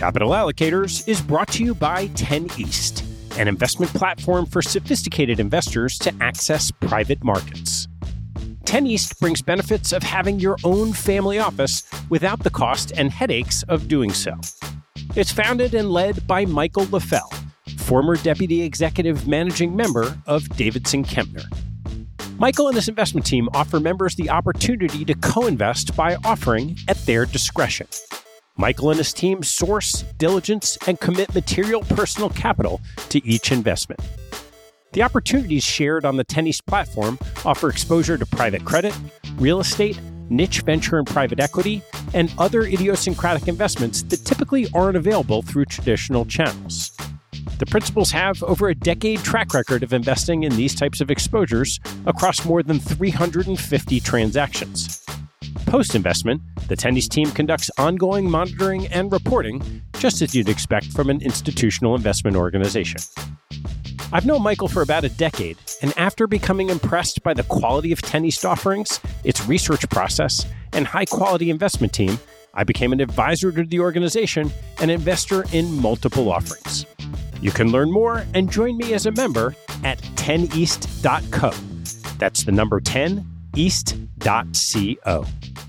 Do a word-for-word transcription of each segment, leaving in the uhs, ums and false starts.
Capital Allocators is brought to you by ten East, an investment platform for sophisticated investors to access private markets. ten East brings benefits of having your own family office without the cost and headaches of doing so. It's founded and led by Michael LaFell, former Deputy Executive Managing Member of Davidson Kempner. Michael and his investment team offer members the opportunity to co-invest by offering at their discretion. Michael and his team source, diligence, and commit material personal capital to each investment. The opportunities shared on the ten East platform offer exposure to private credit, real estate, niche venture and private equity, and other idiosyncratic investments that typically aren't available through traditional channels. The principals have over a decade track record of investing in these types of exposures across more than three hundred fifty transactions. Post-investment, the ten East team conducts ongoing monitoring and reporting, just as you'd expect from an institutional investment organization. I've known Michael for about a decade, and after becoming impressed by the quality of ten East offerings, its research process, and high-quality investment team, I became an advisor to the organization and investor in multiple offerings. You can learn more and join me as a member at ten east dot co. That's the number ten east dot co.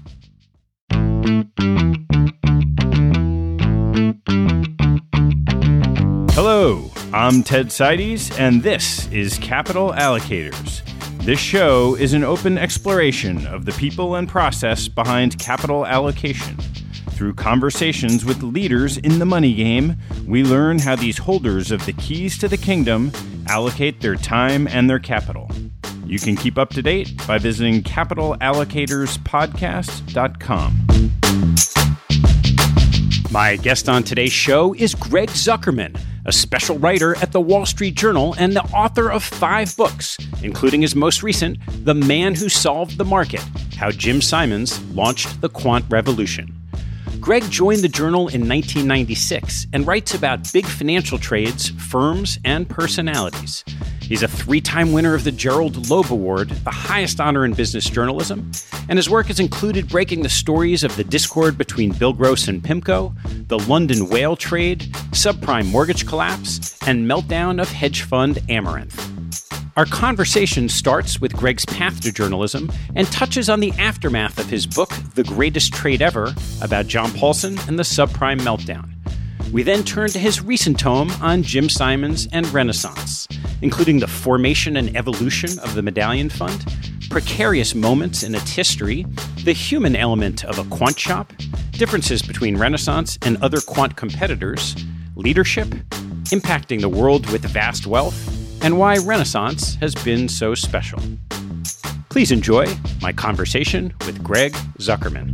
Hello, I'm Ted Seides, and this is Capital Allocators. This show is an open exploration of the people and process behind capital allocation. Through conversations with leaders in the money game, we learn how these holders of the keys to the kingdom allocate their time and their capital. You can keep up to date by visiting capital allocators podcast dot com. My guest on today's show is Greg Zuckerman, a special writer at the Wall Street Journal and the author of five books, including his most recent, The Man Who Solved the Market: How Jim Simons Launched the Quant Revolution. Greg joined the Journal in nineteen ninety-six and writes about big financial trades, firms, and personalities. He's a three-time winner of the Gerald Loeb Award, the highest honor in business journalism, and his work has included breaking the stories of the discord between Bill Gross and PIMCO, the London whale trade, subprime mortgage collapse, and meltdown of hedge fund Amaranth. Our conversation starts with Greg's path to journalism and touches on the aftermath of his book, The Greatest Trade Ever, about John Paulson and the subprime meltdown. We then turn to his recent tome on Jim Simons and Renaissance, including the formation and evolution of the Medallion Fund, precarious moments in its history, the human element of a quant shop, differences between Renaissance and other quant competitors, leadership, impacting the world with vast wealth, and why Renaissance has been so special. Please enjoy my conversation with Greg Zuckerman.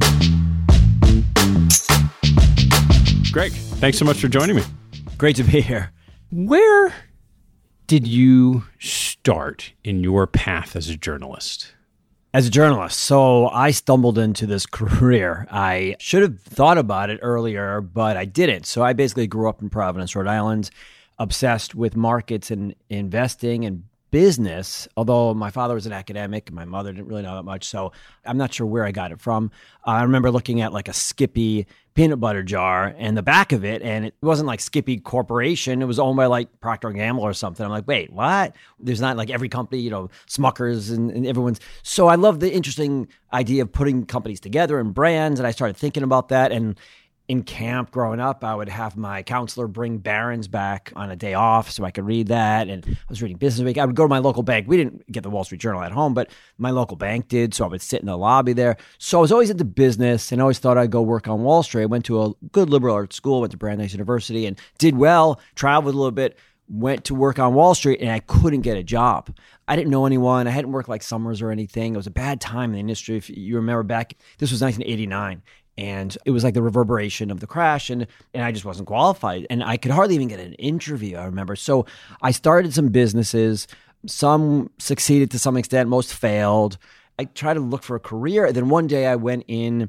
Greg, thanks so much for joining me. Great to be here. Where did you start in your path as a journalist? As a journalist, so I stumbled into this career. I should have thought about it earlier, but I didn't. So I basically grew up in Providence, Rhode Island, obsessed with markets and investing and business, although my father was an academic, my mother didn't really know that much, so I'm not sure where I got it from. Uh, I remember looking at like a Skippy peanut butter jar and the back of it, and it wasn't like Skippy Corporation, it was owned by like Procter and Gamble or something. I'm like, wait, what? There's not like every company, you know, Smuckers and, and everyone's. So I love the interesting idea of putting companies together and brands, and I started thinking about that. And in camp growing up, I would have my counselor bring Barron's back on a day off so I could read that. And I was reading Business Week. I would go to my local bank. We didn't get the Wall Street Journal at home, but my local bank did. So I would sit in the lobby there. So I was always into business and always thought I'd go work on Wall Street. I went to a good liberal arts school, went to Brandeis University and did well, traveled a little bit, went to work on Wall Street, and I couldn't get a job. I didn't know anyone. I hadn't worked like summers or anything. It was a bad time in the industry. If you remember back, this was nineteen eighty-nine. And it was like the reverberation of the crash, and, and I just wasn't qualified. And I could hardly even get an interview, I remember. So I started some businesses. Some succeeded to some extent. Most failed. I tried to look for a career. And then one day I went in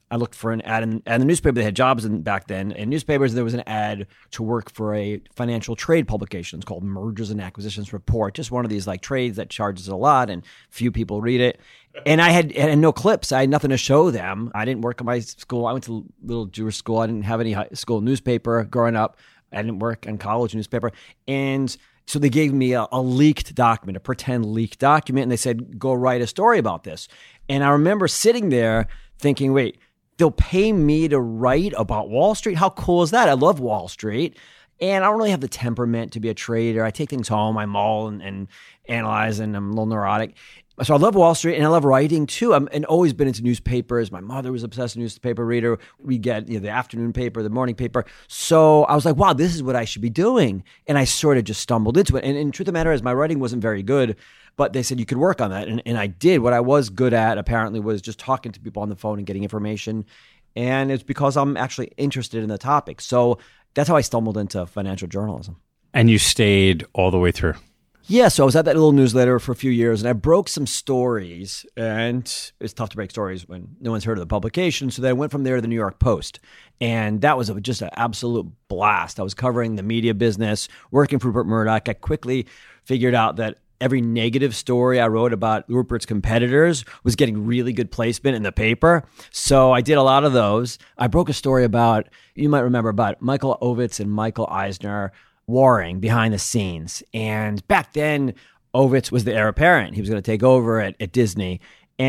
I looked for an ad in, in the newspaper. They had jobs in, back then. In newspapers, there was an ad to work for a financial trade publication. It's called Mergers and Acquisitions Report. Just one of these like trades that charges a lot and few people read it. And I had, had no clips. I had nothing to show them. I didn't work at my school. I went to a little Jewish school. I didn't have any high school newspaper growing up. I didn't work in college newspaper. And so they gave me a, a leaked document, a pretend leaked document. And they said, go write a story about this. And I remember sitting there thinking, wait, they'll pay me to write about Wall Street? How cool is that? I love Wall Street. And I don't really have the temperament to be a trader. I take things home, I mull and, and analyze, and I'm a little neurotic. So I love Wall Street, and I love writing too. I'm and always been into newspapers. My mother was obsessed with newspaper reader. We get you know, the afternoon paper, the morning paper. So I was like, wow, this is what I should be doing. And I sort of just stumbled into it. And, and truth of the matter is my writing wasn't very good, but they said you could work on that. And, and I did. What I was good at apparently was just talking to people on the phone and getting information. And it's because I'm actually interested in the topic. So that's how I stumbled into financial journalism. And you stayed all the way through? Yeah, so I was at that little newsletter for a few years, and I broke some stories, and it's tough to break stories when no one's heard of the publication. So then I went from there to the New York Post, and that was a, just an absolute blast. I was covering the media business, working for Rupert Murdoch. I quickly figured out that every negative story I wrote about Rupert's competitors was getting really good placement in the paper. So I did a lot of those. I broke a story about, you might remember, about Michael Ovitz and Michael Eisner warring behind the scenes. And back then, Ovitz was the heir apparent. He was going to take over at, at Disney.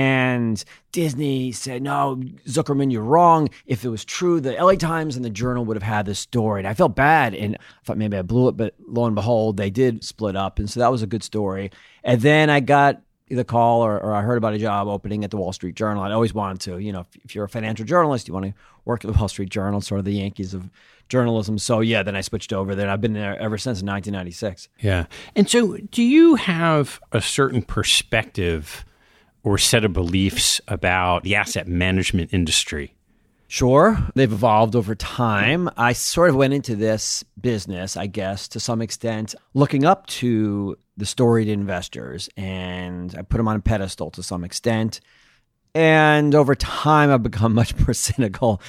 And Disney said, no, Zuckerman, you're wrong. If it was true, the L A Times and the Journal would have had this story. And I felt bad, and I thought maybe I blew it, but lo and behold, they did split up. And so that was a good story. And then I got the call or, or I heard about a job opening at the Wall Street Journal. I'd always wanted to, you know, if, if you're a financial journalist, you want to work at the Wall Street Journal, sort of the Yankees of journalism. So yeah, then I switched over there. I've been there ever since in nineteen ninety-six. Yeah. And so do you have a certain perspective or set of beliefs about the asset management industry? Sure. They've evolved over time. I sort of went into this business, I guess, to some extent, looking up to the storied investors, and I put them on a pedestal to some extent. And over time, I've become much more cynical,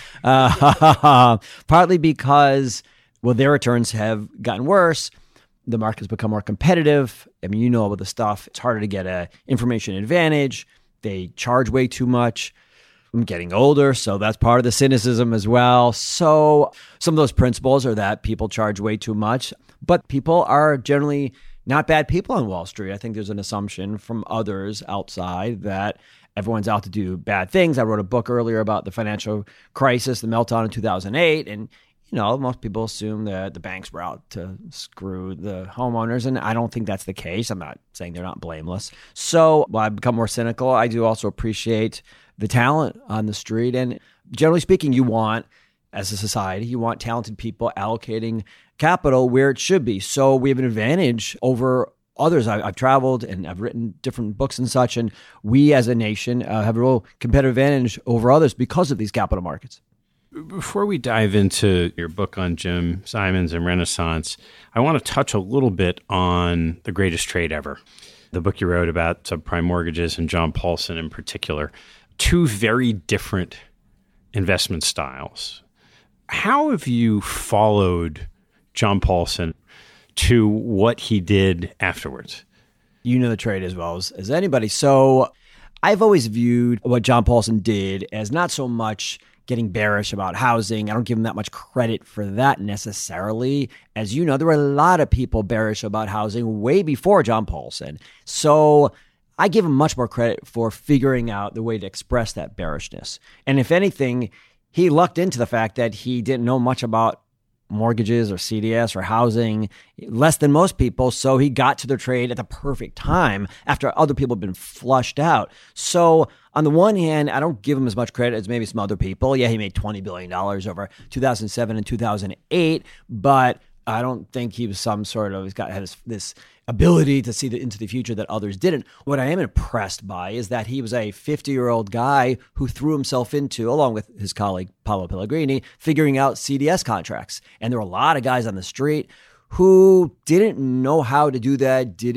uh, partly because, well, their returns have gotten worse. The market's become more competitive. I mean, you know about the stuff. It's harder to get an information advantage. They charge way too much. I'm getting older, so that's part of the cynicism as well. So some of those principles are that people charge way too much, but people are generally not bad people on Wall Street. I think there's an assumption from others outside that everyone's out to do bad things. I wrote a book earlier about the financial crisis, the meltdown in two thousand eight, and you know, most people assume that the banks were out to screw the homeowners, and I don't think that's the case. I'm not saying they're not blameless. So while I've become more cynical, I do also appreciate the talent on the street. And generally speaking, you want, as a society, you want talented people allocating capital where it should be. So we have an advantage over others. I, I've traveled and I've written different books and such, and we as a nation uh, have a real competitive advantage over others because of these capital markets. Before we dive into your book on Jim Simons and Renaissance, I want to touch a little bit on The Greatest Trade Ever, the book you wrote about subprime mortgages and John Paulson in particular. Two very different investment styles. How have you followed John Paulson to what he did afterwards? You know the trade as well as, as anybody. So I've always viewed what John Paulson did as not so much getting bearish about housing. I don't give him that much credit for that necessarily. As you know, there were a lot of people bearish about housing way before John Paulson. So I give him much more credit for figuring out the way to express that bearishness. And if anything, he lucked into the fact that he didn't know much about mortgages or C D S or housing, less than most people. So he got to the trade at the perfect time after other people had been flushed out. So on the one hand, I don't give him as much credit as maybe some other people. Yeah, he made twenty billion dollars over two thousand seven and two thousand eight, but I don't think he was some sort of, he's got had this, this ability to see the, into the future that others didn't. What I am impressed by is that he was a fifty-year-old guy who threw himself into, along with his colleague Paolo Pellegrini, figuring out C D S contracts. And there were a lot of guys on the street who didn't know how to do that, didn't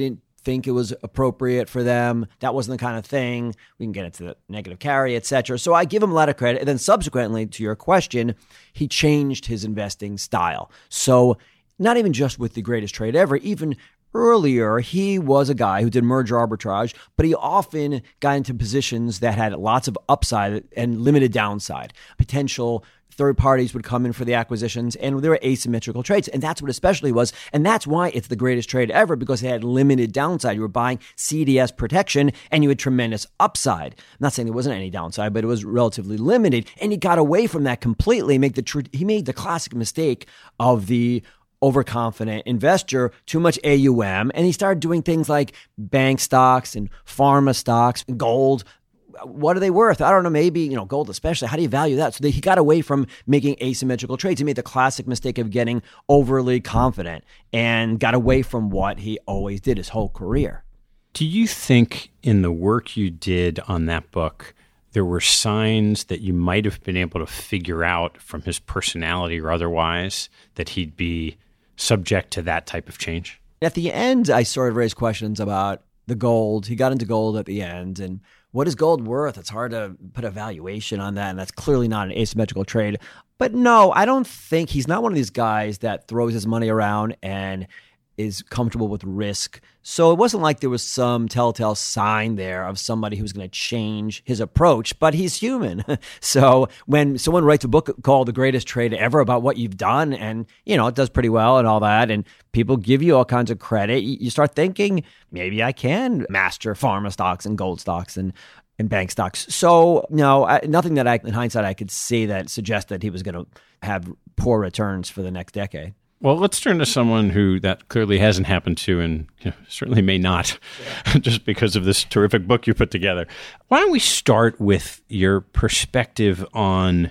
think it was appropriate for them. That wasn't the kind of thing. We can get into the negative carry, et cetera. So I give him a lot of credit. And then subsequently, to your question, he changed his investing style. So not even just with The Greatest Trade Ever, even earlier, he was a guy who did merger arbitrage, but he often got into positions that had lots of upside and limited downside. Potential third parties would come in for the acquisitions, and there were asymmetrical trades. And that's what especially was. And that's why it's the greatest trade ever, because it had limited downside. You were buying C D S protection, and you had tremendous upside. I'm not saying there wasn't any downside, but it was relatively limited. And he got away from that completely. Make the tr- he made the classic mistake of the overconfident investor, too much A U M, and he started doing things like bank stocks and pharma stocks, gold. What are they worth? I don't know, maybe, you know, gold especially. How do you value that? So they, he got away from making asymmetrical trades. He made the classic mistake of getting overly confident and got away from what he always did his whole career. Do you think in the work you did on that book, there were signs that you might have been able to figure out from his personality or otherwise that he'd be subject to that type of change? At the end, I sort of raised questions about the gold. He got into gold at the end, and what is gold worth? It's hard to put a valuation on that, and that's clearly not an asymmetrical trade. But no, I don't think he's not one of these guys that throws his money around and is comfortable with risk. So it wasn't like there was some telltale sign there of somebody who's going to change his approach, but he's human. So when someone writes a book called The Greatest Trade Ever about what you've done, and, you know, it does pretty well and all that, and people give you all kinds of credit, you start thinking, maybe I can master pharma stocks and gold stocks and and bank stocks. So, no, I, nothing that I, in hindsight, I could see that suggests that he was going to have poor returns for the next decade. Well, let's turn to someone who that clearly hasn't happened to, and you know, certainly may not, yeah. just because of this terrific book you put together. Why don't we start with your perspective on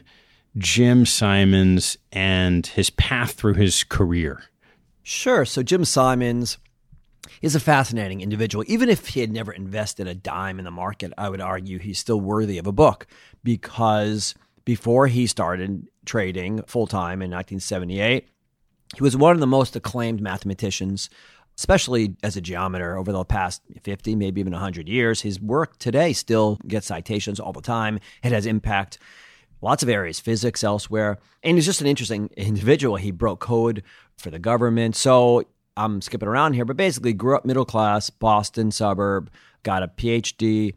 Jim Simons and his path through his career? Sure. So Jim Simons is a fascinating individual. Even if he had never invested a dime in the market, I would argue he's still worthy of a book, because before he started trading full-time in nineteen seventy-eight, he was one of the most acclaimed mathematicians, especially as a geometer over the past fifty, maybe even one hundred years. His work today still gets citations all the time. It has impact lots of areas, physics, elsewhere. And he's just an interesting individual. He broke code for the government. So I'm skipping around here, but basically grew up middle class, Boston suburb, got a P H D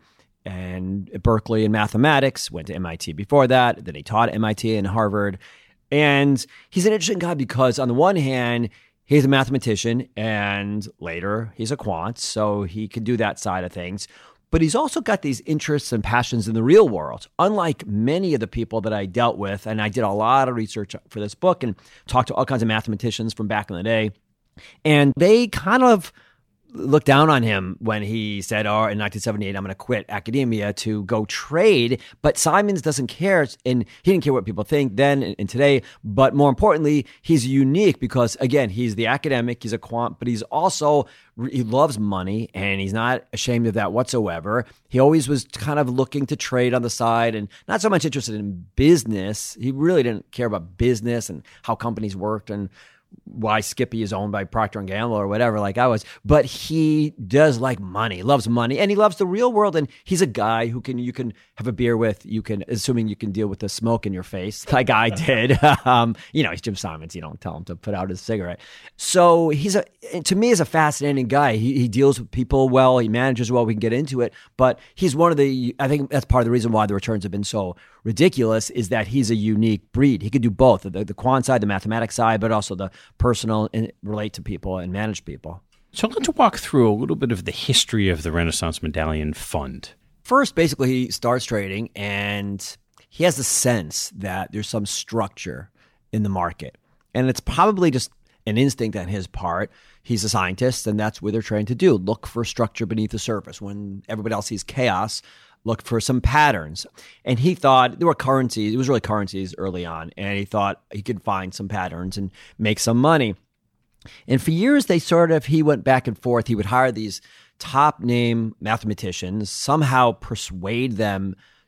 and at Berkeley in mathematics, went to M I T before that. Then he taught at M I T and Harvard. And he's an interesting guy because on the one hand, he's a mathematician and later he's a quant, so he can do that side of things. But he's also got these interests and passions in the real world. Unlike many of the people that I dealt with, and I did a lot of research for this book and talked to all kinds of mathematicians from back in the day, and they kind of looked down on him when he said, oh, in nineteen seventy-eight, I'm going to quit academia to go trade. But Simons doesn't care, and he didn't care what people think then and today. But more importantly, he's unique because, again, he's the academic, he's a quant, but he's also, he loves money, and he's not ashamed of that whatsoever. He always was kind of looking to trade on the side and not so much interested in business. He really didn't care about business and how companies worked and why Skippy is owned by Procter and Gamble or whatever, like I was. But he does like money, loves money, and he loves the real world. And he's a guy who can you can have a beer with, you can, assuming you can deal with the smoke in your face, like I did. um, you know, he's Jim Simons. You don't tell him to put out his cigarette. So he's a, to me, is a fascinating guy. He, he deals with people well. He manages well. We can get into it. But he's one of the, I think that's part of the reason why the returns have been so ridiculous, is that he's a unique breed. He could do both, the, the quant side, the mathematics side, but also the personal and relate to people and manage people. So let's walk through a little bit of the history of the Renaissance Medallion Fund. First, basically, he starts trading and he has the sense that there's some structure in the market. And it's probably just an instinct on his part. He's a scientist, and that's what they're trying to do. Look for structure beneath the surface. When everybody else sees chaos, look for some patterns. And he thought there were currencies. It was really currencies early on. And he thought he could find some patterns and make some money. And for years, they sort of, he went back and forth. He would hire these top name mathematicians, somehow persuade them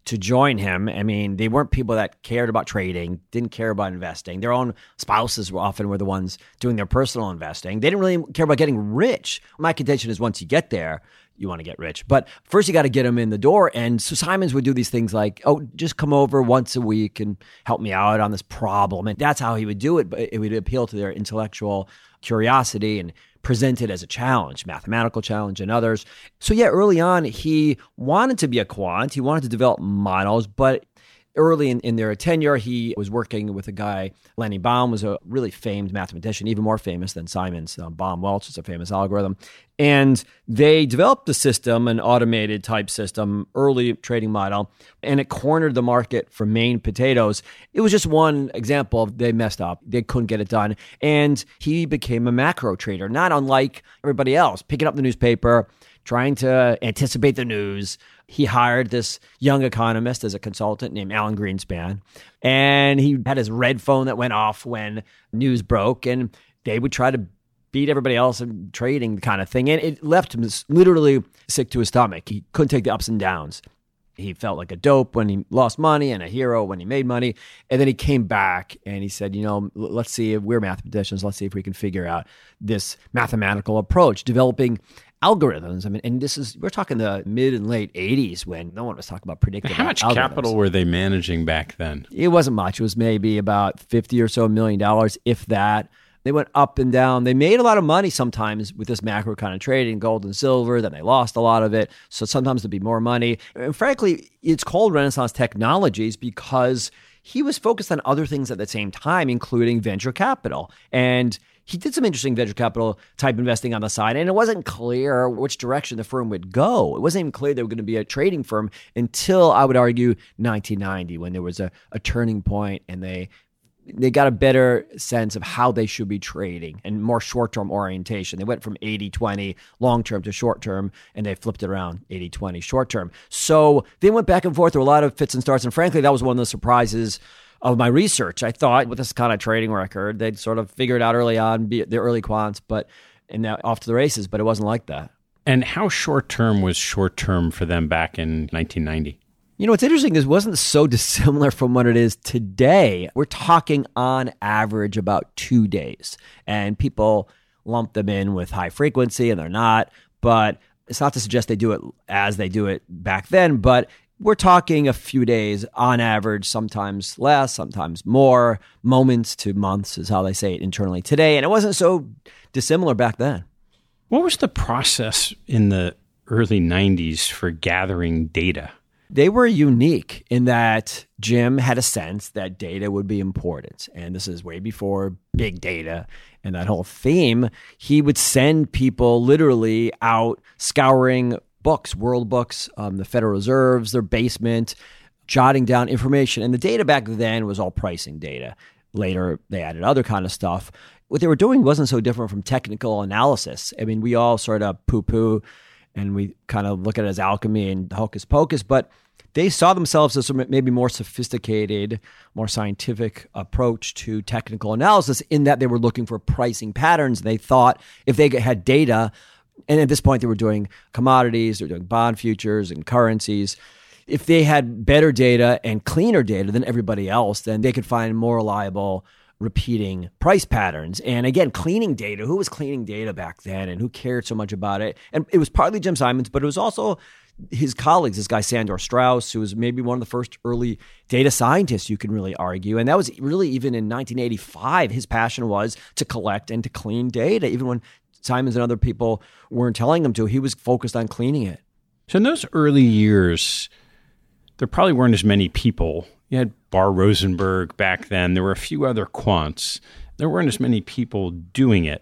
to join him. I mean, they weren't people that cared about trading, didn't care about investing. Their own spouses were often were the ones doing their personal investing. They didn't really care about getting rich. My contention is once you get there, you want to get rich. But first you got to get them in the door. And so Simons would do these things like, oh, just come over once a week and help me out on this problem. And that's how he would do it. But it would appeal to their intellectual curiosity and present it as a challenge, mathematical challenge and others. So yeah, early on, he wanted to be a quant. He wanted to develop models, but early in, in their tenure, he was working with a guy, Lenny Baum was a really famed mathematician, even more famous than Simons. Um, Baum-Welch is a famous algorithm. And they developed a system, an automated type system, early trading model, and it cornered the market for Maine potatoes. It was just one example of they messed up. They couldn't get it done. And he became a macro trader, not unlike everybody else, picking up the newspaper, trying to anticipate the news. He hired this young economist as a consultant named Alan Greenspan, and he had his red phone that went off when news broke, and they would try to beat everybody else in trading kind of thing. And it left him literally sick to his stomach. He couldn't take the ups and downs. He felt like a dope when he lost money and a hero when he made money. And then he came back and he said, you know, let's see if we're mathematicians. Let's see if we can figure out this mathematical approach, developing algorithms. I mean, and this is, we're talking the mid and late eighties when no one was talking about predictive algorithms. How much capital were they managing back then? It wasn't much. It was maybe about fifty or so million dollars, if that. They went up and down. They made a lot of money sometimes with this macro kind of trading, gold and silver. Then they lost a lot of it. So sometimes there'd be more money. And frankly, it's called Renaissance Technologies because he was focused on other things at the same time, including venture capital. And he did some interesting venture capital type investing on the side. And it wasn't clear which direction the firm would go. It wasn't even clear they were going to be a trading firm until, I would argue, nineteen ninety, when there was a, a turning point and they they got a better sense of how they should be trading and more short-term orientation. They went from eighty twenty long-term to short-term, and they flipped it around eighty twenty short-term. So they went back and forth. There were a lot of fits and starts, and frankly, that was one of the surprises of my research. I thought with this kind of trading record, they'd sort of figure it out early on, be the early quants, but and now off to the races, but it wasn't like that. And how short-term was short-term for them back in nineteen ninety? You know, what's interesting is it wasn't so dissimilar from what it is today. We're talking on average about two days. And people lump them in with high frequency, and they're not. But it's not to suggest they do it as they do it back then. But we're talking a few days on average, sometimes less, sometimes more. Moments to months is how they say it internally today. And it wasn't so dissimilar back then. What was the process in the early nineties for gathering data? They were unique in that Jim had a sense that data would be important. And this is way before big data and that whole theme. He would send people literally out scouring books, world books, um, the Federal Reserve's, their basement, jotting down information. And the data back then was all pricing data. Later, they added other kind of stuff. What they were doing wasn't so different from technical analysis. I mean, we all sort of poo-poo and we kind of look at it as alchemy and hocus pocus, but they saw themselves as maybe more sophisticated, more scientific approach to technical analysis in that they were looking for pricing patterns. They thought if they had data, and at this point they were doing commodities, they were doing bond futures and currencies. If they had better data and cleaner data than everybody else, then they could find more reliable repeating price patterns. And again, cleaning data. Who was cleaning data back then and who cared so much about it? And it was partly Jim Simons, but it was also his colleagues, this guy Sandor Strauss, who was maybe one of the first early data scientists, you can really argue. And that was really even in nineteen eighty-five, his passion was to collect and to clean data. Even when Simons and other people weren't telling him to, he was focused on cleaning it. So in those early years, there probably weren't as many people. You had Bar Rosenberg back then. There were a few other quants. There weren't as many people doing it.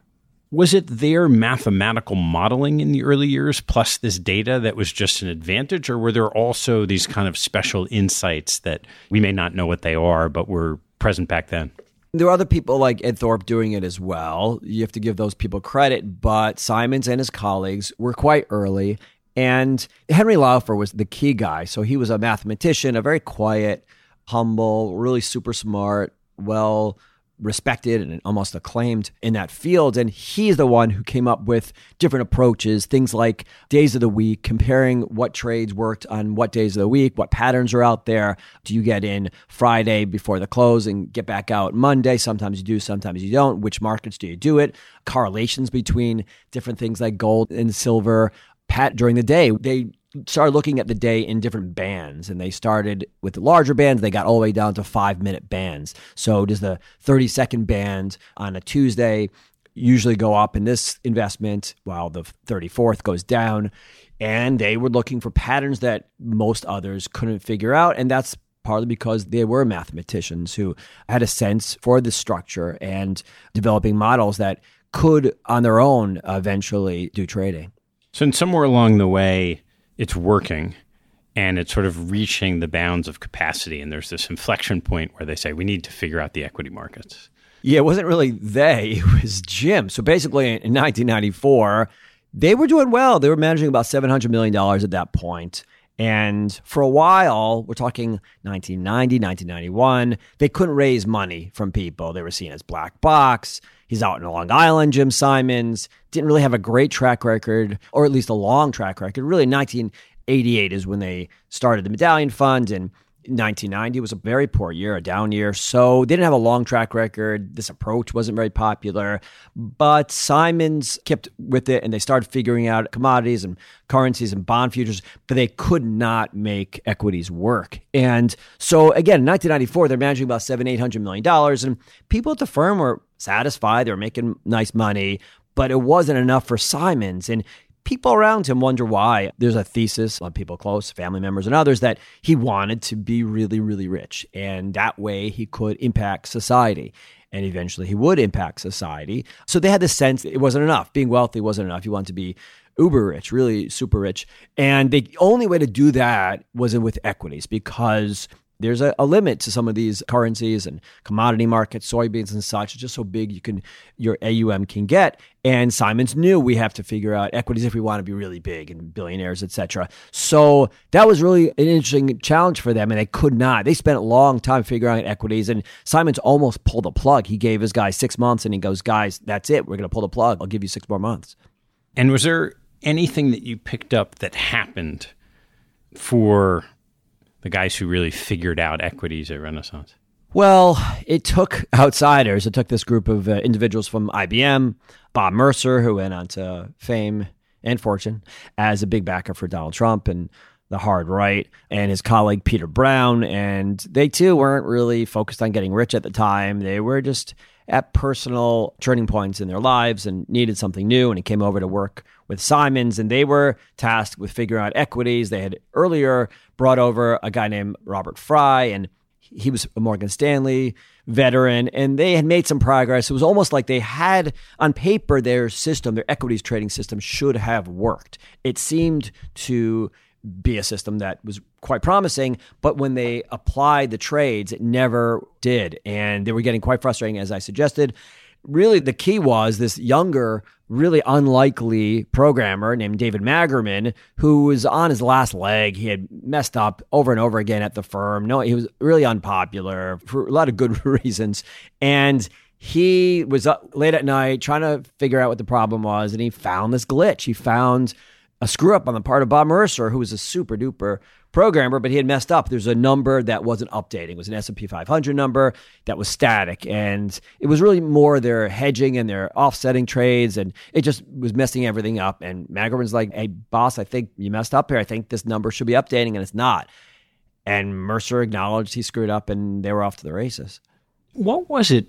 Was it their mathematical modeling in the early years plus this data that was just an advantage, or were there also these kind of special insights that we may not know what they are, but were present back then? There were other people like Ed Thorpe doing it as well. You have to give those people credit, but Simons and his colleagues were quite early. And Henry Laufer was the key guy. So he was a mathematician, a very quiet, humble, really super smart, well respected and almost acclaimed in that field. And he's the one who came up with different approaches, things like days of the week, comparing what trades worked on what days of the week, what patterns are out there. Do you get in Friday before the close and get back out Monday? Sometimes you do, sometimes you don't. Which markets do you do it? Correlations between different things like gold and silver. Pat, during the day, they started looking at the day in different bands, and they started with the larger bands. They got all the way down to five minute bands. So does the thirty second band on a Tuesday usually go up in this investment while the thirty-fourth goes down? And they were looking for patterns that most others couldn't figure out. And that's partly because they were mathematicians who had a sense for the structure and developing models that could on their own eventually do trading. So in somewhere along the way, it's working and it's sort of reaching the bounds of capacity. And there's this inflection point where they say, we need to figure out the equity markets. Yeah, it wasn't really they, it was Jim. So basically in nineteen ninety-four, they were doing well. They were managing about seven hundred million dollars at that point. And for a while, we're talking nineteen ninety, nineteen ninety-one, they couldn't raise money from people. They were seen as black box. He's out in Long Island, Jim Simons. Didn't really have a great track record, or at least a long track record. Really, nineteen eighty-eight is when they started the Medallion Fund, and nineteen ninety was a very poor year, a down year. So they didn't have a long track record. This approach wasn't very popular. But Simons kept with it, and they started figuring out commodities and currencies and bond futures, but they could not make equities work. And so again, in nineteen ninety-four, they're managing about seven, eight hundred million dollars, and people at the firm were satisfied. They were making nice money, but it wasn't enough for Simons. And people around him wonder why. There's a thesis on people close, family members and others, that he wanted to be really, really rich. And that way he could impact society. And eventually he would impact society. So they had this sense that it wasn't enough. Being wealthy wasn't enough. You wanted to be uber rich, really super rich. And the only way to do that was with equities, because there's a, a limit to some of these currencies and commodity markets, soybeans and such. It's just so big you can your A U M can get. And Simons knew we have to figure out equities if we want to be really big and billionaires, et cetera. So that was really an interesting challenge for them, and they could not. They spent a long time figuring out equities, and Simons almost pulled the plug. He gave his guys six months, and he goes, guys, that's it. We're going to pull the plug. I'll give you six more months. And was there anything that you picked up that happened for the guys who really figured out equities at Renaissance? Well, it took outsiders. It took this group of uh, individuals from I B M, Bob Mercer, who went on to fame and fortune as a big backer for Donald Trump and the hard right, and his colleague Peter Brown. And they too weren't really focused on getting rich at the time. They were just at personal turning points in their lives and needed something new. And he came over to work with Simons, and they were tasked with figuring out equities. They had earlier brought over a guy named Robert Fry, and he was a Morgan Stanley veteran, and they had made some progress. It was almost like they had, on paper, their system, their equities trading system should have worked. It seemed to be a system that was quite promising, but when they applied the trades, it never did. And they were getting quite frustrating, as I suggested. Really, the key was this younger, really unlikely programmer named David Magerman, who was on his last leg. He had messed up over and over again at the firm. No, he was really unpopular for a lot of good reasons. And he was up late at night trying to figure out what the problem was, and he found this glitch. He found a screw up on the part of Bob Mercer, who was a super duper programmer, but he had messed up. There's a number that wasn't updating. It was an S and P five hundred number that was static. And it was really more their hedging and their offsetting trades. And it just was messing everything up. And Magerman's like, hey, boss, I think you messed up here. I think this number should be updating, and it's not. And Mercer acknowledged he screwed up, and they were off to the races. What was it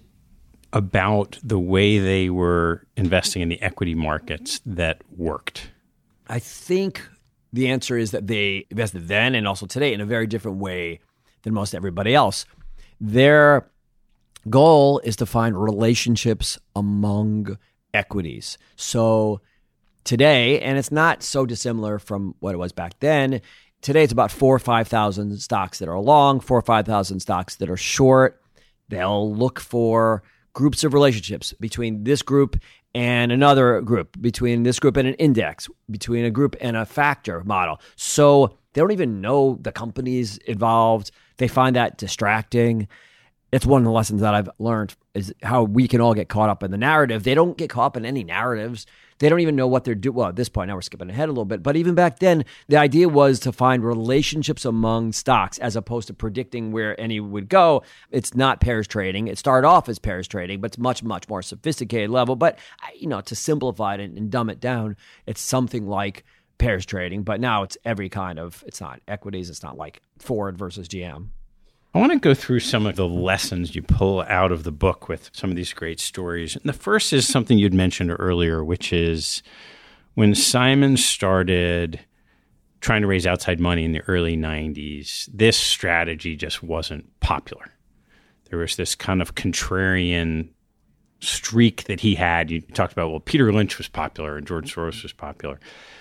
about the way they were investing in the equity markets that worked? I think the answer is that they invested then and also today in a very different way than most everybody else. Their goal is to find relationships among equities. So today, and it's not so dissimilar from what it was back then, today it's about four or five thousand stocks that are long, four or five thousand stocks that are short. They'll look for groups of relationships between this group and another group, between this group and an index, between a group and a factor model. So they don't even know the companies involved. They find that distracting. It's one of the lessons that I've learned is how we can all get caught up in the narrative. They don't get caught up in any narratives. They don't even know what they're doing. Well, at this point, now we're skipping ahead a little bit. But even back then, the idea was to find relationships among stocks as opposed to predicting where any would go. It's not pairs trading. It started off as pairs trading, but it's much, much more sophisticated level. But, you know, to simplify it and dumb it down, it's something like pairs trading. But now it's every kind of, it's not equities. It's not like Ford versus G M. I want to go through some of the lessons you pull out of the book with some of these great stories. And the first is something you'd mentioned earlier, which is when Simon started trying to raise outside money in the early nineties, this strategy just wasn't popular. There was this kind of contrarian streak that he had. You talked about, well, Peter Lynch was popular and George Soros was popular.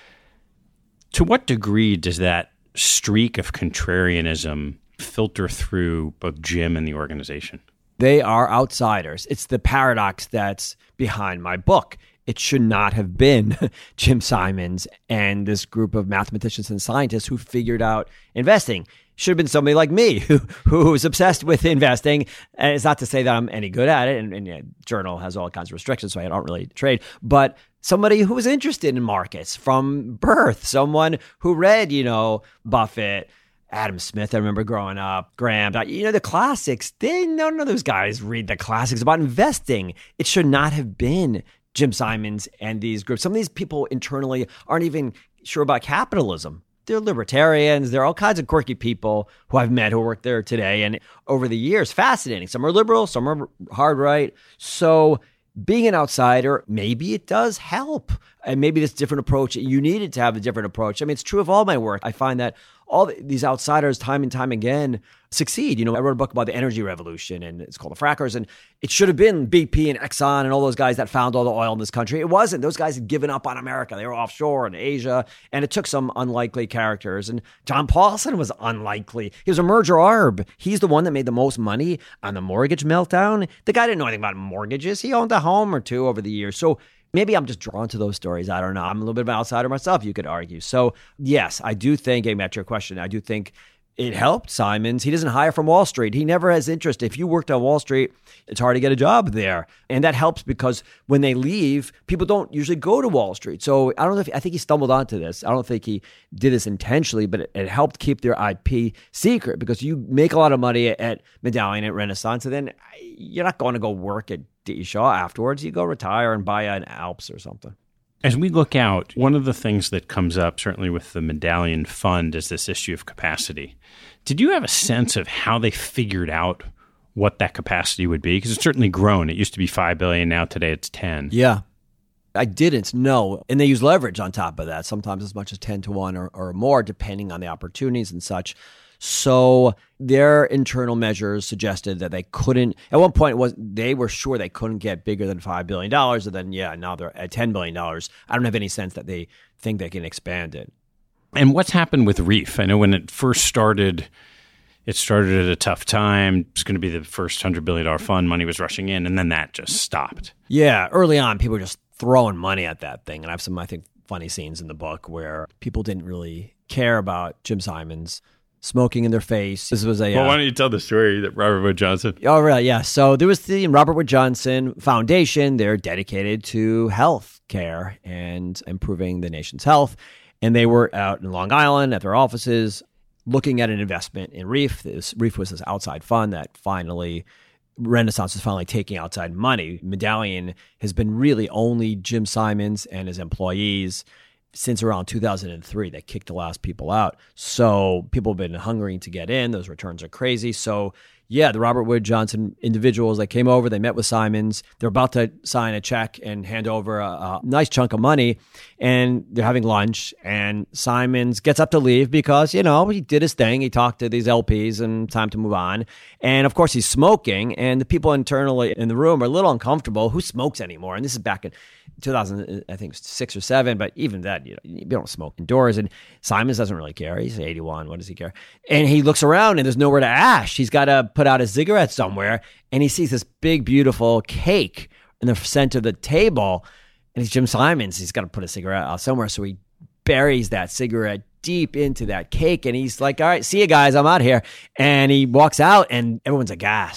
To what degree does that streak of contrarianism filter through both Jim and the organization? They are outsiders. It's the paradox that's behind my book. It should not have been Jim Simons and this group of mathematicians and scientists who figured out investing. It should have been somebody like me who who was obsessed with investing. And it's not to say that I'm any good at it. And, and yeah, Journal has all kinds of restrictions, so I don't really trade. But somebody who was interested in markets from birth, someone who read, you know, Buffett, Adam Smith, I remember growing up, Graham, you know, the classics. They, none of those guys read the classics about investing. It should not have been Jim Simons and these groups. Some of these people internally aren't even sure about capitalism. They're libertarians. They're all kinds of quirky people who I've met who work there today. And over the years, fascinating. Some are liberal, some are hard right. So being an outsider, maybe it does help. And maybe this different approach, you needed to have a different approach. I mean, it's true of all my work. I find that all these outsiders time and time again succeed. You know, I wrote a book about the energy revolution and it's called The Frackers. And it should have been B P and Exxon and all those guys that found all the oil in this country. It wasn't. Those guys had given up on America. They were offshore in Asia. And it took some unlikely characters. And John Paulson was unlikely. He was a merger arb. He's the one that made the most money on the mortgage meltdown. The guy didn't know anything about mortgages. He owned a home or two over the years. So maybe I'm just drawn to those stories. I don't know. I'm a little bit of an outsider myself, you could argue. So yes, I do think, getting back to your question, I do think it helped Simons. He doesn't hire from Wall Street. He never has interest. If you worked on Wall Street, it's hard to get a job there. And that helps because when they leave, people don't usually go to Wall Street. So I don't know if, I think he stumbled onto this. I don't think he did this intentionally, but it, it helped keep their I P secret because you make a lot of money at, at Medallion, at Renaissance, and then you're not going to go work at D E. Shaw afterwards. You go retire and buy an Alps or something. As we look out, one of the things that comes up, certainly with the Medallion Fund, is this issue of capacity. Did you have a sense of how they figured out what that capacity would be? Because it's certainly grown. It used to be five billion dollars. Now today it's ten. Yeah. I didn't know. And they use leverage on top of that, sometimes as much as ten to one or, or more, depending on the opportunities and such. So their internal measures suggested that they couldn't, at one point it was they were sure they couldn't get bigger than five billion dollars. And then, yeah, now they're at ten billion dollars. I don't have any sense that they think they can expand it. And what's happened with Reef? I know when it first started, it started at a tough time. It's going to be the first one hundred billion dollars fund. Money was rushing in, and then that just stopped. Yeah, early on, people were just throwing money at that thing. And I have some, I think, funny scenes in the book where people didn't really care about Jim Simons smoking in their face. This was a... Well, uh, why don't you tell the story that Robert Wood Johnson... Oh, really? Yeah. So there was the Robert Wood Johnson Foundation. They're dedicated to health care and improving the nation's health. And they were out in Long Island at their offices looking at an investment in Reef. This, Reef was this outside fund that finally... Renaissance is finally taking outside money. Medallion has been really only Jim Simons and his employees since around two thousand three. They kicked the last people out. So people have been hungering to get in. Those returns are crazy. So yeah, the Robert Wood Johnson individuals, they came over, they met with Simons. They're about to sign a check and hand over a, a nice chunk of money. And they're having lunch. And Simons gets up to leave because, you know, he did his thing. He talked to these L Ps and time to move on. And of course, he's smoking. And the people internally in the room are a little uncomfortable. Who smokes anymore? And this is back in two thousand, I think six or seven. But even that, you know, you don't smoke indoors. And Simons doesn't really care. He's eighty-one. What does he care? And he looks around and there's nowhere to ash. He's got to put out a cigarette somewhere. And he sees this big, beautiful cake in the center of the table. And he's Jim Simons. He's got to put a cigarette out somewhere. So he buries that cigarette deep into that cake. And he's like, all right, see you guys. I'm out here. And he walks out and everyone's aghast.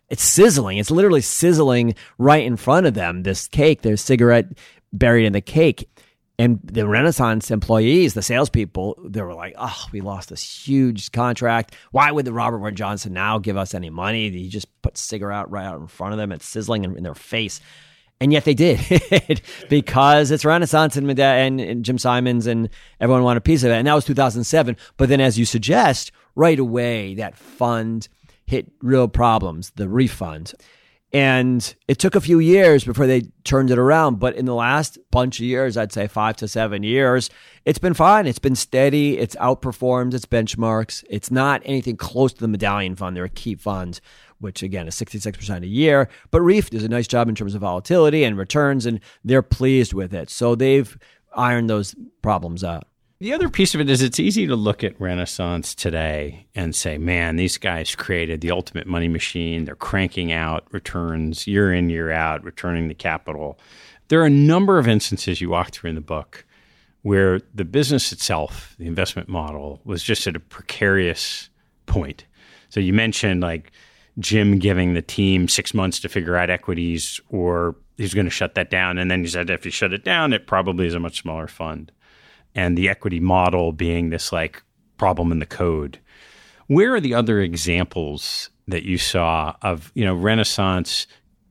it's sizzling. It's literally sizzling right in front of them, this cake. There's cigarette buried in the cake. And the Renaissance employees, the salespeople, they were like, oh, we lost this huge contract. Why would the Robert Wood Johnson now give us any money? He just put cigarette right out in front of them. It's sizzling in, in their face. And yet they did because it's Renaissance and, and, and Jim Simons and everyone wanted a piece of it. And that was two thousand seven. But then as you suggest, right away, that fund hit real problems, the refund. And it took a few years before they turned it around. But in the last bunch of years, I'd say five to seven years, it's been fine. It's been steady. It's outperformed its benchmarks. It's not anything close to the Medallion Fund. They're a key fund, which again is sixty-six percent a year. But Reef does a nice job in terms of volatility and returns, and they're pleased with it. So they've ironed those problems out. The other piece of it is it's easy to look at Renaissance today and say, man, these guys created the ultimate money machine. They're cranking out returns year in, year out, returning the capital. There are a number of instances you walk through in the book where the business itself, the investment model, was just at a precarious point. So you mentioned like Jim giving the team six months to figure out equities, or he's going to shut that down. And then he said if you shut it down, it probably is a much smaller fund. And the equity model being this like problem in the code. Where are the other examples that you saw of, you know, Renaissance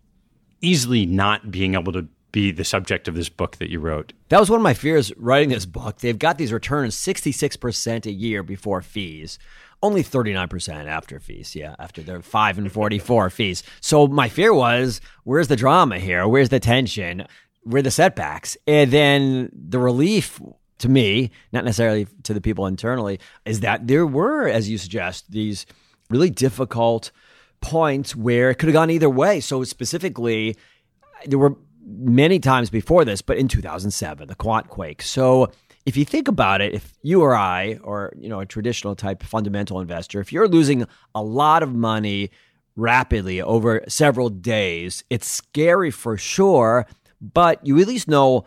easily not being able to be the subject of this book that you wrote? That was one of my fears writing this book. They've got these returns sixty-six percent a year before fees, only thirty-nine percent after fees. Yeah, after their five and forty-four fees. So my fear was, where's the drama here? Where's the tension? Where are the setbacks? And then the relief, to me, not necessarily to the people internally, is that there were, as you suggest, these really difficult points where it could have gone either way. So specifically, there were many times before this, but in two thousand seven, the quant quake. So if you think about it, if you or I, or you know, a traditional type fundamental investor, if you're losing a lot of money rapidly over several days, it's scary for sure, but you at least know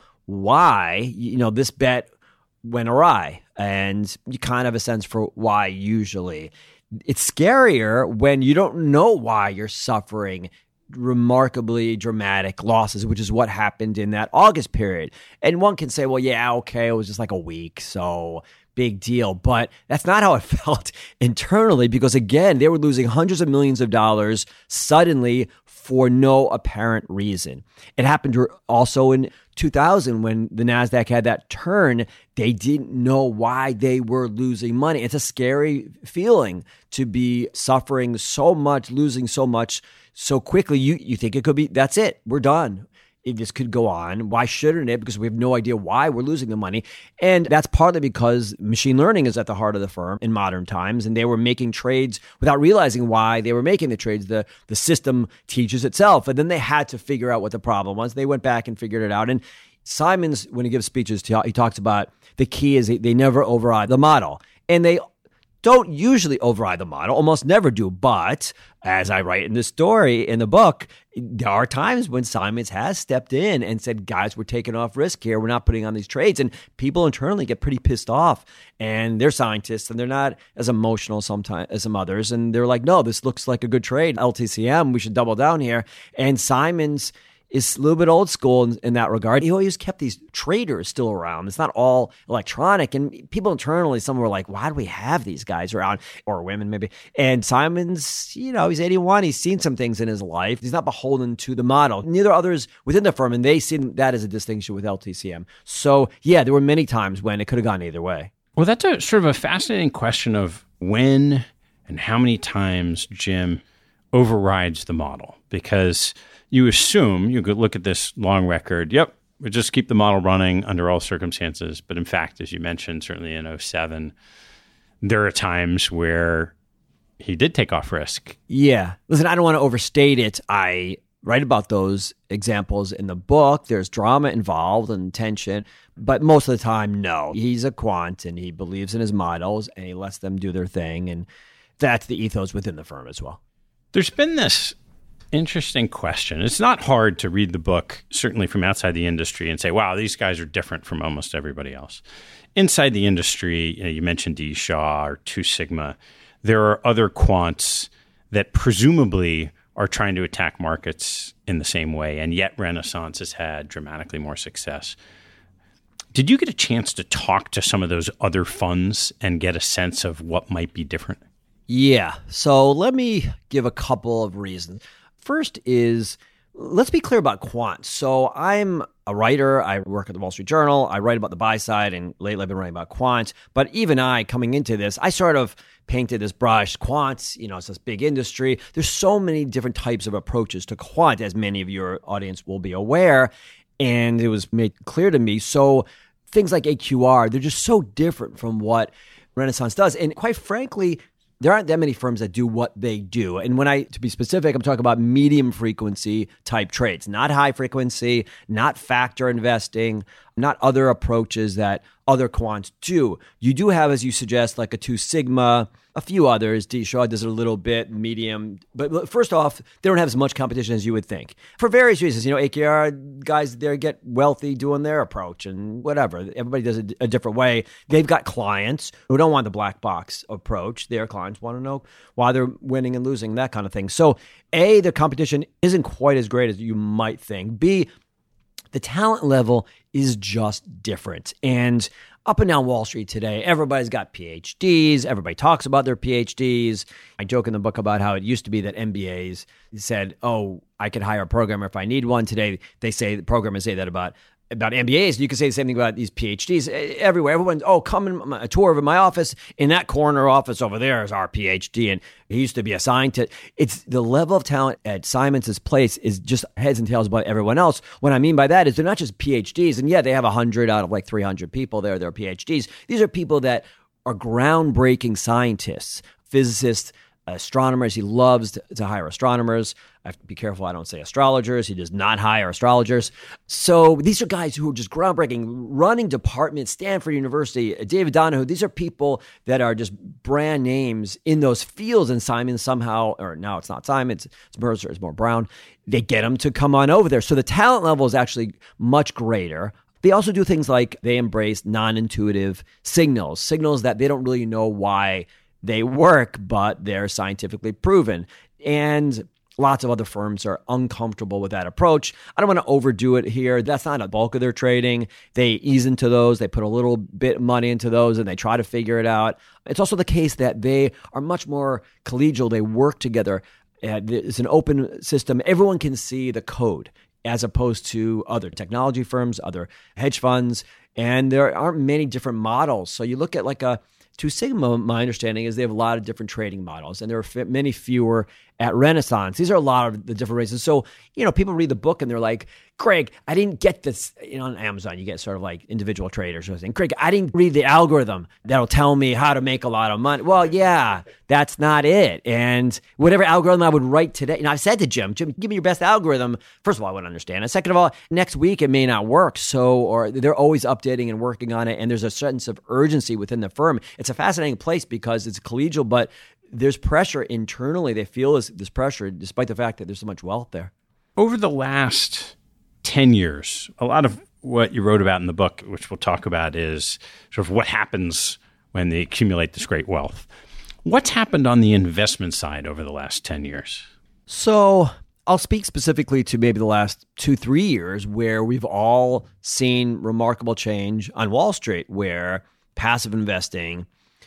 why, you know, this bet went awry, and you kind of have a sense for why usually. It's scarier when you don't know why you're suffering remarkably dramatic losses, which is what happened in that August period. And one can say, well, yeah, okay, it was just like a week, so big deal. But that's not how it felt internally, because again, they were losing hundreds of millions of dollars suddenly for no apparent reason. It happened also in two thousand when the NASDAQ had that turn. They didn't know why they were losing money. It's a scary feeling to be suffering so much, losing so much so quickly. You you think it could be, that's it, we're done. It just could go on. Why shouldn't it? Because we have no idea why we're losing the money. And that's partly because machine learning is at the heart of the firm in modern times. And they were making trades without realizing why they were making the trades. The, the system teaches itself. And then they had to figure out what the problem was. They went back and figured it out. And Simons, when he gives speeches, he talks about the key is they never override the model. And they don't usually override the model, almost never do. But as I write in the story in the book, there are times when Simons has stepped in and said, guys, we're taking off risk here. We're not putting on these trades. And people internally get pretty pissed off. And they're scientists and they're not as emotional sometimes as some others. And they're like, no, this looks like a good trade. L T C M, we should double down here. And Simons is a little bit old school in, in that regard. He always kept these traders still around. It's not all electronic. And people internally, some were like, why do we have these guys around? Or women maybe. And Simons, you know, he's eighty-one. He's seen some things in his life. He's not beholden to the model. Neither others within the firm. And they see that as a distinction with L T C M. So yeah, there were many times when it could have gone either way. Well, that's a sort of a fascinating question of when and how many times Jim overrides the model, because you assume, you could look at this long record, yep, we just keep the model running under all circumstances. But in fact, as you mentioned, certainly in oh seven, there are times where he did take off risk. Yeah. Listen, I don't want to overstate it. I write about those examples in the book. There's drama involved and tension, but most of the time, no. He's a quant and he believes in his models and he lets them do their thing. And that's the ethos within the firm as well. There's been this interesting question. It's not hard to read the book, certainly from outside the industry, and say, wow, these guys are different from almost everybody else. Inside the industry, you know, you mentioned D. Shaw or Two Sigma. There are other quants that presumably are trying to attack markets in the same way, and yet Renaissance has had dramatically more success. Did you get a chance to talk to some of those other funds and get a sense of what might be different? Yeah. So let me give a couple of reasons. First is, let's be clear about quants. So I'm a writer. I work at the Wall Street Journal. I write about the buy side, and lately I've been writing about quants. But even I, coming into this, I sort of painted this brush. Quants, you know, it's this big industry. There's so many different types of approaches to quant, as many of your audience will be aware. And it was made clear to me. So things like A Q R, they're just so different from what Renaissance does. And quite frankly, there aren't that many firms that do what they do. And when I, to be specific, I'm talking about medium frequency type trades, not high frequency, not factor investing, not other approaches that other quants do. You do have, as you suggest, like a Two Sigma, a few others. D. Shaw does it a little bit, medium. But first off, they don't have as much competition as you would think. For various reasons. You know, A Q R guys, they get wealthy doing their approach and whatever. Everybody does it a different way. They've got clients who don't want the black box approach. Their clients want to know why they're winning and losing, that kind of thing. So A, the competition isn't quite as great as you might think. B, the talent level is just different. And up and down Wall Street today, everybody's got P H Ds. Everybody talks about their P H Ds. I joke in the book about how it used to be that M B As said, oh, I could hire a programmer if I need one. Today, they say, the programmers say that about about M B As. You can say the same thing about these P H Ds everywhere. Everyone, oh, come in a tour of my office. In that corner office over there is our P H D, and he used to be assigned to. It's the level of talent at Simons' place is just heads and tails above everyone else. What I mean by that is they're not just P H Ds, and yeah, they have one hundred out of like three hundred people there. They're P H Ds. These are people that are groundbreaking scientists, physicists, astronomers. He loves to, to hire astronomers. I have to be careful I don't say astrologers. He does not hire astrologers. So these are guys who are just groundbreaking, running departments, Stanford University, David Donohue. These are people that are just brand names in those fields. And Simon somehow, or now it's not Simon, it's, it's Mercer, it's more Brown. They get them to come on over there. So the talent level is actually much greater. They also do things like they embrace non-intuitive signals, signals that they don't really know why they work, but they're scientifically proven. And lots of other firms are uncomfortable with that approach. I don't want to overdo it here. That's not a bulk of their trading. They ease into those. They put a little bit of money into those, and they try to figure it out. It's also the case that they are much more collegial. They work together. It's an open system. Everyone can see the code, as opposed to other technology firms, other hedge funds. And there aren't many different models. So you look at like a Two Sigma, my understanding is they have a lot of different trading models, and there are f- many fewer at Renaissance. These are a lot of the different reasons. So, you know, people read the book and they're like, Craig, I didn't get this. You know, on Amazon, you get sort of like individual traders who are saying, Craig, I didn't read the algorithm that'll tell me how to make a lot of money. Well, yeah, that's not it. And whatever algorithm I would write today, you know, I've said to Jim, Jim, give me your best algorithm. First of all, I wouldn't understand it. Second of all, next week it may not work. So, or they're always updating and working on it. And there's a sense of urgency within the firm. It's a fascinating place because it's collegial, but there's pressure internally. They feel this, this pressure despite the fact that there's so much wealth there. Over the last ten years, a lot of what you wrote about in the book, which we'll talk about, is sort of what happens when they accumulate this great wealth. What's happened on the investment side over the last ten years? So I'll speak specifically to maybe the last two, three years where we've all seen remarkable change on Wall Street, where passive investing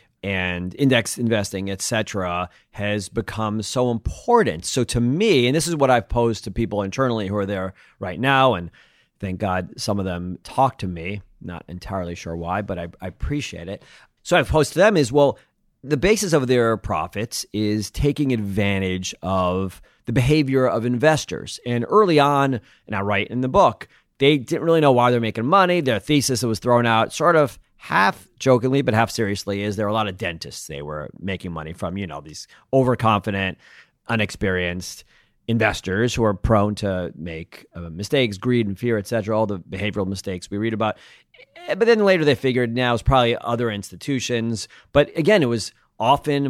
and index investing, et cetera, has become so important. So to me, and this is what I've posed to people internally who are there right now, and thank God some of them talk to me, not entirely sure why, but I, I appreciate it. So I've posed to them is, well, the basis of their profits is taking advantage of the behavior of investors. And early on, and I write in the book, they didn't really know why they're making money. Their thesis that was thrown out sort of half jokingly, but half seriously, is there are a lot of dentists they were making money from, you know, these overconfident, unexperienced investors who are prone to make uh, mistakes, greed and fear, et cetera, all the behavioral mistakes we read about. But then later they figured now it's probably other institutions. But again, it was often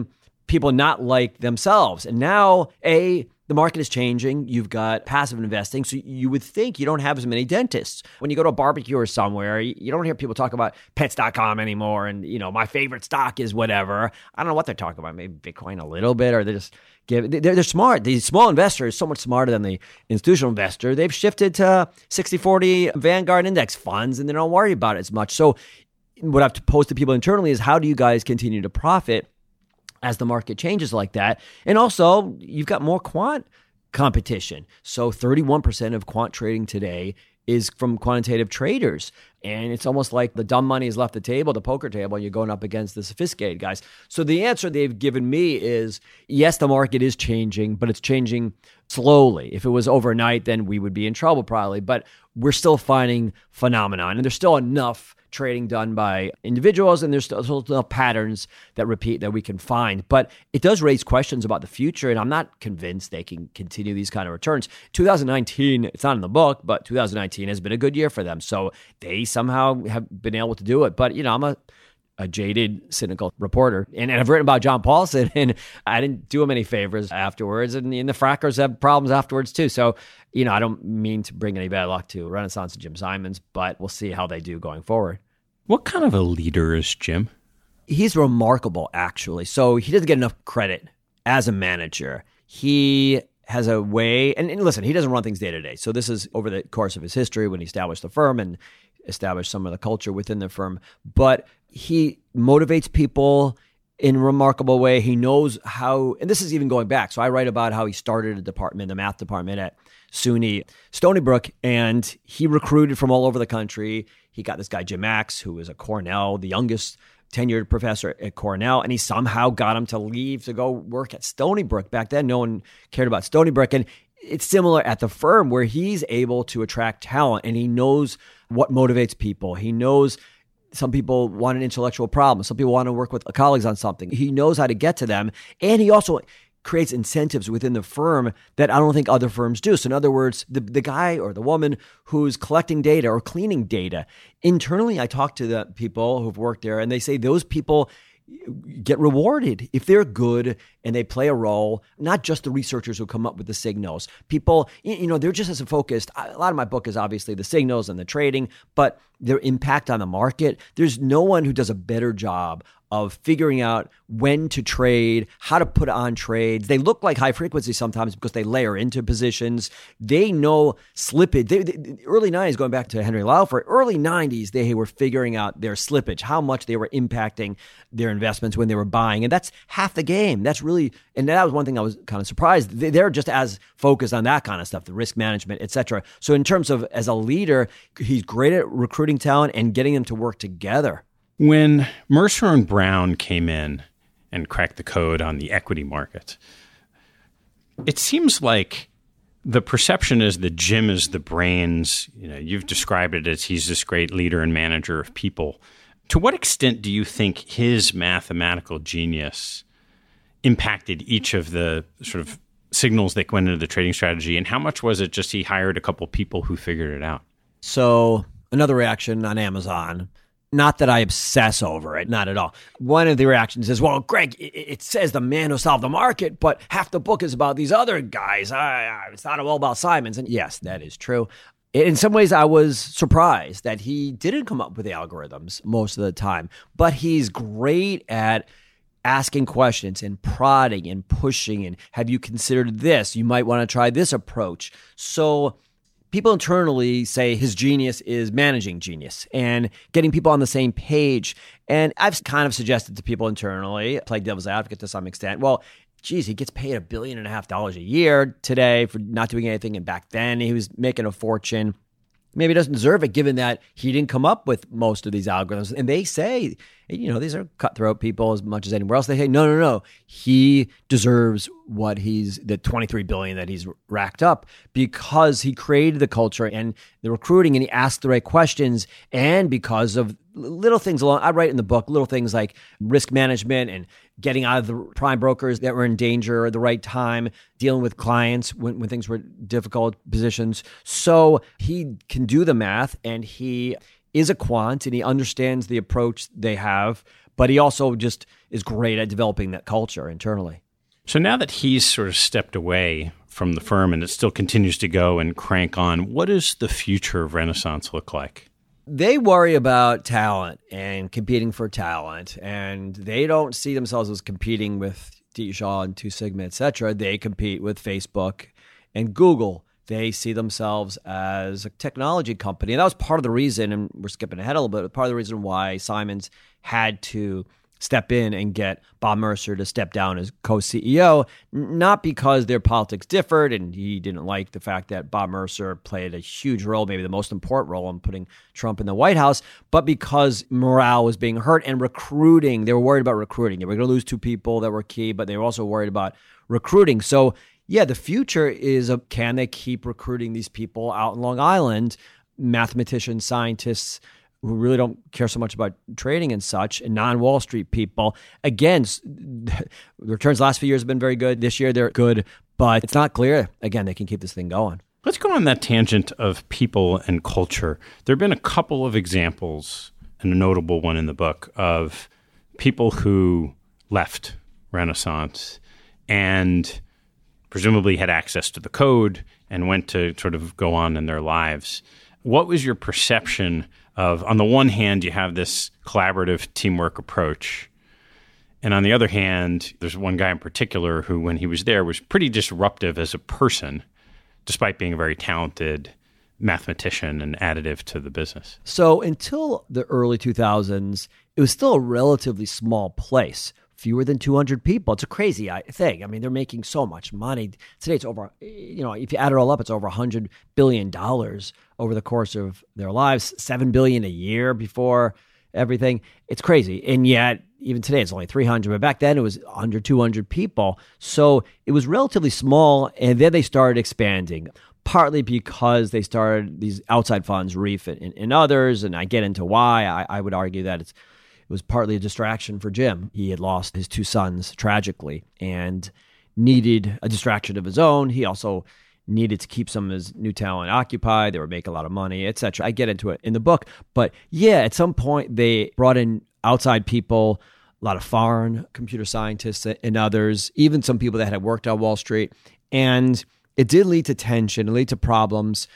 people not like themselves. And now, A, the market is changing. You've got passive investing. So you would think you don't have as many dentists. When you go to a barbecue or somewhere, you don't hear people talk about pets dot com anymore. And, you know, my favorite stock is whatever. I don't know what they're talking about. Maybe Bitcoin a little bit, or they just give, they're, they're smart. These small investors, so much smarter than the institutional investor. They've shifted to sixty forty Vanguard index funds, and they don't worry about it as much. So what I've posed to people internally is, how do you guys continue to profit as the market changes like that? And also, you've got more quant competition. So thirty-one percent of quant trading today is from quantitative traders. And it's almost like the dumb money has left the table, the poker table, and you're going up against the sophisticated guys. So the answer they've given me is, yes, the market is changing, but it's changing slowly. If it was overnight, then we would be in trouble probably. But we're still finding phenomenon, and there's still enough trading done by individuals, and there's still, still patterns that repeat that we can find. But it does raise questions about the future, and I'm not convinced they can continue these kind of returns. two thousand nineteen, it's not in the book, but two thousand nineteen has been a good year for them. So they somehow have been able to do it. But, you know, I'm a a jaded, cynical reporter. And, and I've written about John Paulson, and I didn't do him any favors afterwards. And, and the frackers have problems afterwards too. So, you know, I don't mean to bring any bad luck to Renaissance and Jim Simons, but we'll see how they do going forward. What kind of a leader is Jim? He's remarkable, actually. So he doesn't get enough credit as a manager. He has a way, and, and listen, he doesn't run things day to day. So this is over the course of his history when he established the firm and established some of the culture within the firm. But he motivates people in a remarkable way. He knows how, and this is even going back. So I write about how he started a department, the math department at SUNY Stony Brook, and he recruited from all over the country. He got this guy, Jim Axe, who was a Cornell, the youngest tenured professor at Cornell, and he somehow got him to leave to go work at Stony Brook. Back then, no one cared about Stony Brook. And it's similar at the firm, where he's able to attract talent, and he knows what motivates people. He knows some people want an intellectual problem. Some people want to work with colleagues on something. He knows how to get to them. And he also creates incentives within the firm that I don't think other firms do. So in other words, the, the guy or the woman who's collecting data or cleaning data, internally, I talk to the people who've worked there, and they say those people get rewarded if they're good and they play a role, not just the researchers who come up with the signals. People, you know, they're just as focused. A lot of my book is obviously the signals and the trading, but their impact on the market. There's no one who does a better job of figuring out when to trade, how to put on trades. They look like high frequency sometimes because they layer into positions. They know slippage. They, they, early nineties, going back to Henry Laufer, early nineties, they were figuring out their slippage, how much they were impacting their investments when they were buying. And that's half the game. That's really, and that was one thing I was kind of surprised. They're just as focused on that kind of stuff, the risk management, et cetera. So in terms of as a leader, he's great at recruiting talent and getting them to work together. When Mercer and Brown came in and cracked the code on the equity market, it seems like the perception is that Jim is the brains. You know, you've described it as he's this great leader and manager of people. To what extent do you think his mathematical genius impacted each of the sort of signals that went into the trading strategy, and how much was it just he hired a couple people who figured it out? So another reaction on Amazon. Not that I obsess over it, not at all. One of the reactions is, well, Greg, it says the man who solved the market, but half the book is about these other guys. I, I, it's not all about Simons. And yes, that is true. In some ways, I was surprised that he didn't come up with the algorithms most of the time, but he's great at asking questions and prodding and pushing. And have you considered this? You might want to try this approach. So people internally say his genius is managing genius and getting people on the same page. And I've kind of suggested to people internally, play devil's advocate to some extent, well, geez, he gets paid a billion and a half dollars a year today for not doing anything. And back then he was making a fortune. Maybe he doesn't deserve it given that he didn't come up with most of these algorithms. And they say, you know, these are cutthroat people as much as anywhere else. They say, no, no, no. He deserves what he's, the twenty-three billion dollars that he's racked up because he created the culture and the recruiting and he asked the right questions, and because of little things along, I write in the book, little things like risk management and getting out of the prime brokers that were in danger at the right time, dealing with clients when, when things were difficult positions. So he can do the math, and he is a quant and he understands the approach they have, but he also just is great at developing that culture internally. So now that he's sort of stepped away from the firm and it still continues to go and crank on, what does the future of Renaissance look like? They worry about talent and competing for talent, and they don't see themselves as competing with D E Shaw and Two Sigma, et cetera. They compete with Facebook and Google. They see themselves as a technology company. And that was part of the reason, and we're skipping ahead a little bit, part of the reason why Simons had to step in and get Bob Mercer to step down as co-C E O, not because their politics differed and he didn't like the fact that Bob Mercer played a huge role, maybe the most important role in putting Trump in the White House, but because morale was being hurt and recruiting. They were worried about recruiting. They were going to lose two people that were key, but they were also worried about recruiting. So yeah, the future is, a, can they keep recruiting these people out in Long Island, mathematicians, scientists, who really don't care so much about trading and such, and non-Wall Street people. Again, the returns the last few years have been very good. This year they're good, but it's not clear, again, they can keep this thing going. Let's go on that tangent of people and culture. There have been a couple of examples, and a notable one in the book, of people who left Renaissance and presumably had access to the code and went to sort of go on in their lives. What was your perception of, on the one hand, you have this collaborative teamwork approach, and on the other hand, there's one guy in particular who, when he was there, was pretty disruptive as a person, despite being a very talented mathematician and additive to the business? So until the early two thousands, it was still a relatively small place. Fewer than two hundred people. It's a crazy thing. I mean, they're making so much money. Today it's over, you know, if you add it all up, it's over one hundred billion dollars over the course of their lives, seven billion dollars a year before everything. It's crazy. And yet, even today, it's only three hundred. But back then, it was under two hundred people. So it was relatively small. And then they started expanding, partly because they started these outside funds, Reef and, and others. And I get into why. I, I would argue that it's It was partly a distraction for Jim. He had lost his two sons tragically and needed a distraction of his own. He also needed to keep some of his new talent occupied. They were making a lot of money, et cetera. I get into it in the book. But yeah, at some point, they brought in outside people, a lot of foreign computer scientists and others, even some people that had worked on Wall Street. And it did lead to tension, it lead to problems.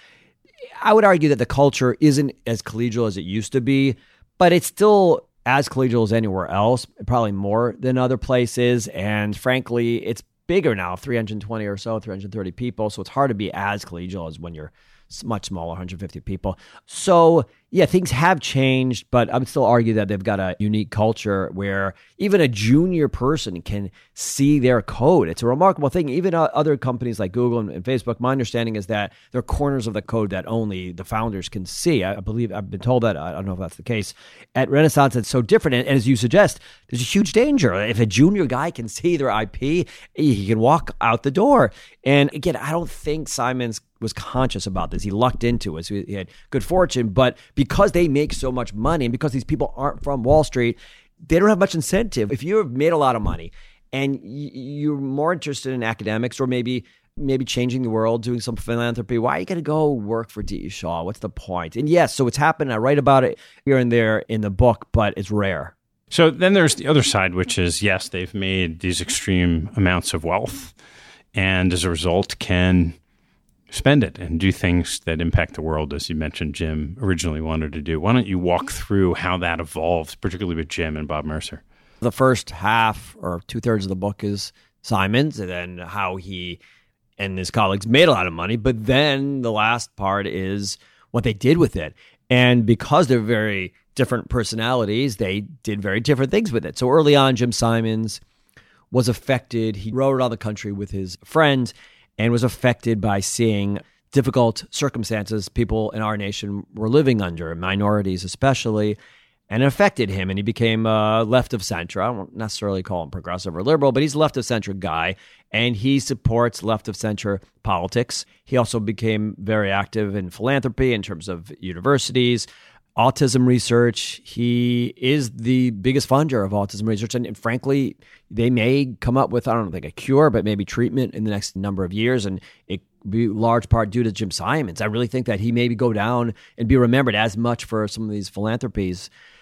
I would argue that the culture isn't as collegial as it used to be, but it's still as collegial as anywhere else, probably more than other places. And frankly, it's bigger now, three hundred twenty or so, three hundred thirty people. So it's hard to be as collegial as when you're much smaller, one hundred fifty people. So yeah, things have changed, but I would still argue that they've got a unique culture where even a junior person can see their code. It's a remarkable thing. Even uh, other companies like Google and, and Facebook, my understanding is that there are corners of the code that only the founders can see. I, I believe, I've been told that. I don't know if that's the case. At Renaissance, it's so different. And, and as you suggest, there's a huge danger. If a junior guy can see their I P, he can walk out the door. And again, I don't think Simons was conscious about this. He lucked into it. So he had good fortune, but because they make so much money and because these people aren't from Wall Street, they don't have much incentive. If you've made a lot of money and you're more interested in academics or maybe maybe changing the world, doing some philanthropy, why are you going to go work for D E Shaw? What's the point? And yes, so it's happened. I write about it here and there in the book, but it's rare. So then there's the other side, which is, yes, they've made these extreme amounts of wealth and as a result can spend it and do things that impact the world, as you mentioned Jim originally wanted to do. Why don't you walk through how that evolves, particularly with Jim and Bob Mercer? The first half or two-thirds of the book is Simons, and then how he and his colleagues made a lot of money. But then the last part is what they did with it. And because they're very different personalities, they did very different things with it. So early on, Jim Simons was affected. He rode around the country with his friends and was affected by seeing difficult circumstances people in our nation were living under, minorities especially, and it affected him. And he became uh, left of center. I don't necessarily call him progressive or liberal, but he's a left of center guy, and he supports left of center politics. He also became very active in philanthropy in terms of universities, autism research. He is the biggest funder of autism research. And, and frankly, they may come up with, I don't think a cure, but maybe treatment in the next number of years. And it be large part due to Jim Simons. I really think that he maybe go down and be remembered as much for some of these philanthropies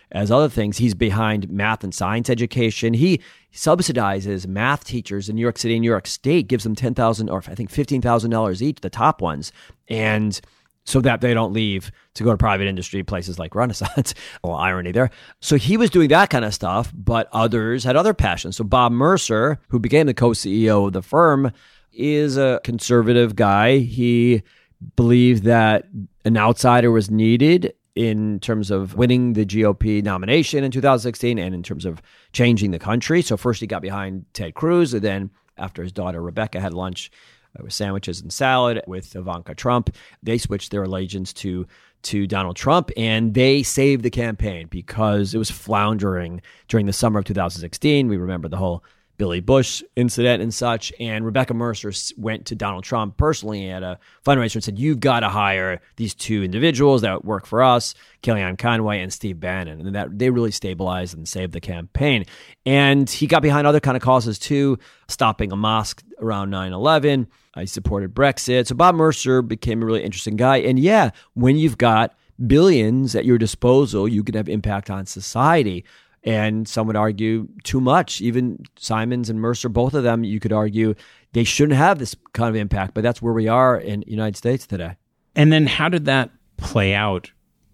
as other things. He's behind math and science education. He subsidizes math teachers in New York City and New York State, gives them ten thousand dollars or I think fifteen thousand dollars each, the top ones, and so that they don't leave to go to private industry, places like Renaissance. Well, irony there. So he was doing that kind of stuff, but others had other passions. So Bob Mercer, who became the co-C E O of the firm, is a conservative guy. He believed that an outsider was needed in terms of winning the G O P nomination in two thousand sixteen and in terms of changing the country. So first he got behind Ted Cruz, and then after his daughter Rebecca had lunch with sandwiches and salad with Ivanka Trump, they switched their allegiance to to Donald Trump, and they saved the campaign because it was floundering during the summer of two thousand sixteen. We remember the whole Billy Bush incident and such, and Rebecca Mercer went to Donald Trump personally at a fundraiser and said, you've got to hire these two individuals that work for us, Kellyanne Conway and Steve Bannon. And that they really stabilized and saved the campaign. And he got behind other kind of causes too, stopping a mosque around nine eleven. I supported Brexit. So Bob Mercer became a really interesting guy. And yeah, when you've got billions at your disposal, you can have impact on society. And some would argue too much. Even Simons and Mercer, both of them, you could argue they shouldn't have this kind of impact. But that's where we are in the United States today. And then how did that play out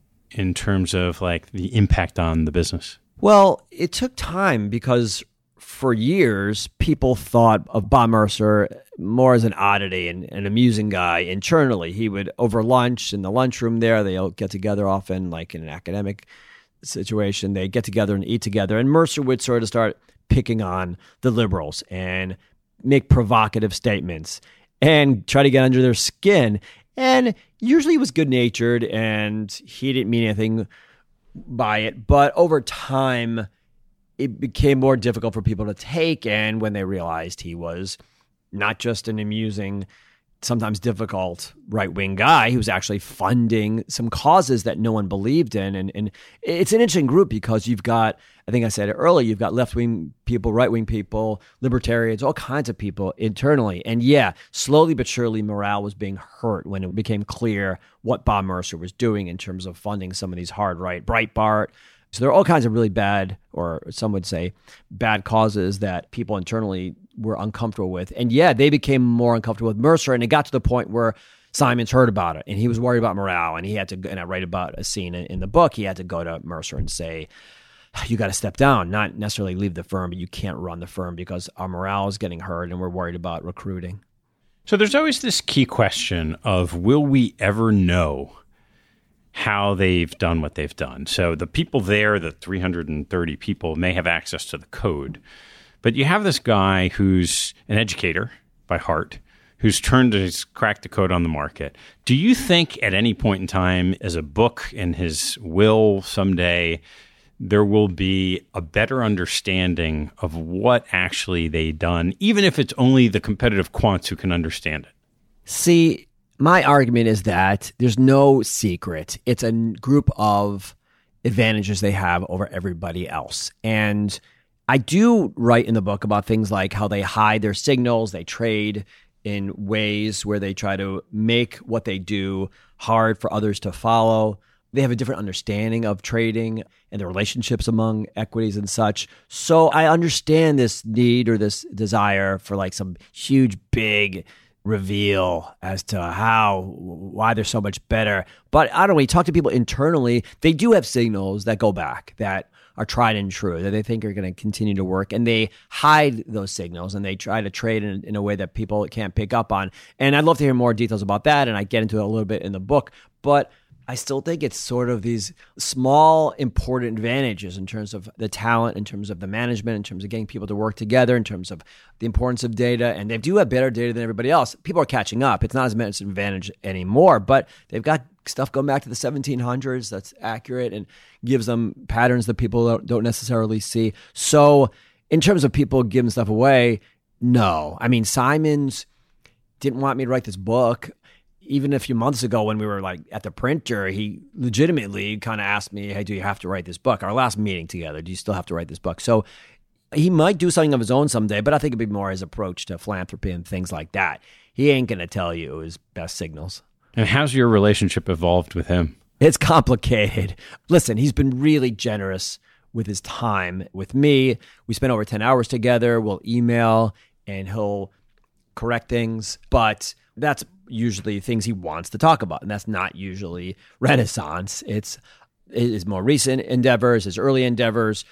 in terms of like the impact on the business? Well, it took time because for years, people thought of Bob Mercer more as an oddity and an amusing guy internally. He would, over lunch in the lunchroom there, they'll get together often like in an academic situation, they get together and eat together, and Mercer would sort of start picking on the liberals and make provocative statements and try to get under their skin. And usually he was good-natured and he didn't mean anything by it, but over time it became more difficult for people to take, and when they realized he was not just an amusing, sometimes difficult right-wing guy who was actually funding some causes that no one believed in. And, and it's an interesting group because you've got, I think I said it earlier, you've got left-wing people, right-wing people, libertarians, all kinds of people internally. And yeah, slowly but surely morale was being hurt when it became clear what Bob Mercer was doing in terms of funding some of these hard-right, Breitbart. So there are all kinds of really bad, or some would say bad causes that people internally were uncomfortable with. And yeah, they became more uncomfortable with Mercer, and it got to the point where Simons heard about it and he was worried about morale, and he had to, and I write about a scene in, in the book, he had to go to Mercer and say, you got to step down, not necessarily leave the firm, but you can't run the firm because our morale is getting hurt and we're worried about recruiting. So there's always this key question of, will we ever know how they've done what they've done? So the people there, the three hundred thirty people, may have access to the code. But you have this guy who's an educator by heart, who's turned to crack the code on the market. Do you think at any point in time, as a book in his will someday, there will be a better understanding of what actually they've done, even if it's only the competitive quants who can understand it? See, my argument is that there's no secret. It's a group of advantages they have over everybody else. And I do write in the book about things like how they hide their signals, they trade in ways where they try to make what they do hard for others to follow. They have a different understanding of trading and the relationships among equities and such. So I understand this need or this desire for like some huge, big reveal as to how, why they're so much better. But I don't know, when you talk to people internally, they do have signals that go back, that are tried and true, that they think are going to continue to work. And they hide those signals and they try to trade in, in a way that people can't pick up on. And I'd love to hear more details about that. And I get into it a little bit in the book. But I still think it's sort of these small, important advantages in terms of the talent, in terms of the management, in terms of getting people to work together, in terms of the importance of data. And they do have better data than everybody else. People are catching up. It's not as much an advantage anymore, but they've got stuff going back to the seventeen hundreds that's accurate and gives them patterns that people don't, don't necessarily see. So in terms of people giving stuff away, no. I mean, Simons didn't want me to write this book. Even a few months ago when we were like at the printer, he legitimately kind of asked me, hey, do you have to write this book? Our last meeting together, do you still have to write this book? So he might do something of his own someday, but I think it'd be more his approach to philanthropy and things like that. He ain't going to tell you his best signals. And how's your relationship evolved with him? It's complicated. Listen, he's been really generous with his time with me. We spent over ten hours together. We'll email and he'll correct things, but that's usually things he wants to talk about. And that's not usually Renaissance. It's his more recent endeavors, his early endeavors.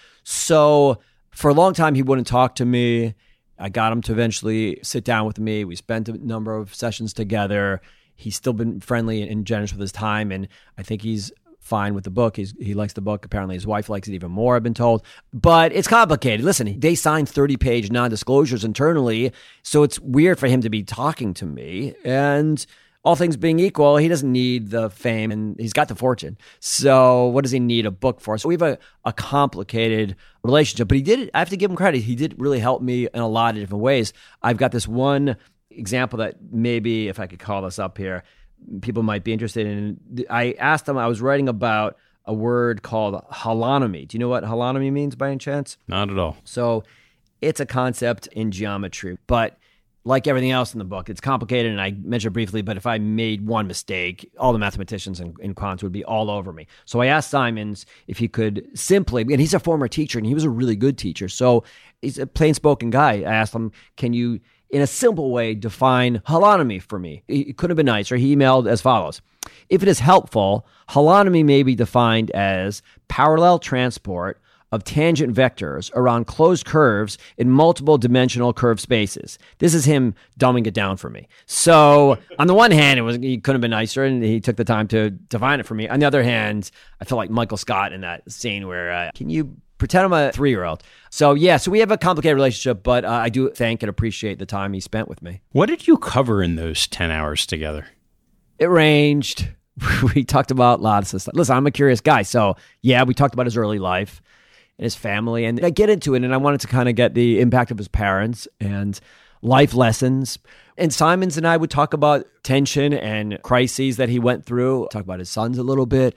So for a long time, he wouldn't talk to me. I got him to eventually sit down with me. We spent a number of sessions together. He's still been friendly and generous with his time. And I think he's fine with the book. He's, he likes the book. Apparently his wife likes it even more, I've been told. But it's complicated. Listen, they signed thirty-page non-disclosures internally, so it's weird for him to be talking to me. And all things being equal, he doesn't need the fame, and he's got the fortune. So what does he need a book for? So we have a, a complicated relationship. But he did, I have to give him credit, he did really help me in a lot of different ways. I've got this one example that maybe, if I could call this up here, people might be interested in. I asked him, I was writing about a word called holonomy. Do you know what holonomy means by any chance? Not at all. So it's a concept in geometry, but like everything else in the book, it's complicated, and I mentioned briefly, but if I made one mistake, all the mathematicians and, and quants would be all over me. So I asked Simons if he could simply, and he's a former teacher, and he was a really good teacher, so he's a plain-spoken guy. I asked him, can you, in a simple way, define holonomy for me? It couldn't have been nicer. He emailed as follows. If it is helpful, holonomy may be defined as parallel transport of tangent vectors around closed curves in multiple dimensional curved spaces. This is him dumbing it down for me. So on the one hand, it was he couldn't have been nicer, and he took the time to define it for me. On the other hand, I feel like Michael Scott in that scene where, uh, can you pretend I'm a three-year-old? So yeah, so we have a complicated relationship, but uh, I do thank and appreciate the time he spent with me. What did you cover in those ten hours together? It ranged. We talked about lots of stuff. Listen, I'm a curious guy, so yeah, we talked about his early life and his family, and I get into it, and I wanted to kind of get the impact of his parents and life lessons. And Simons and I would talk about tension and crises that he went through, talk about his sons a little bit.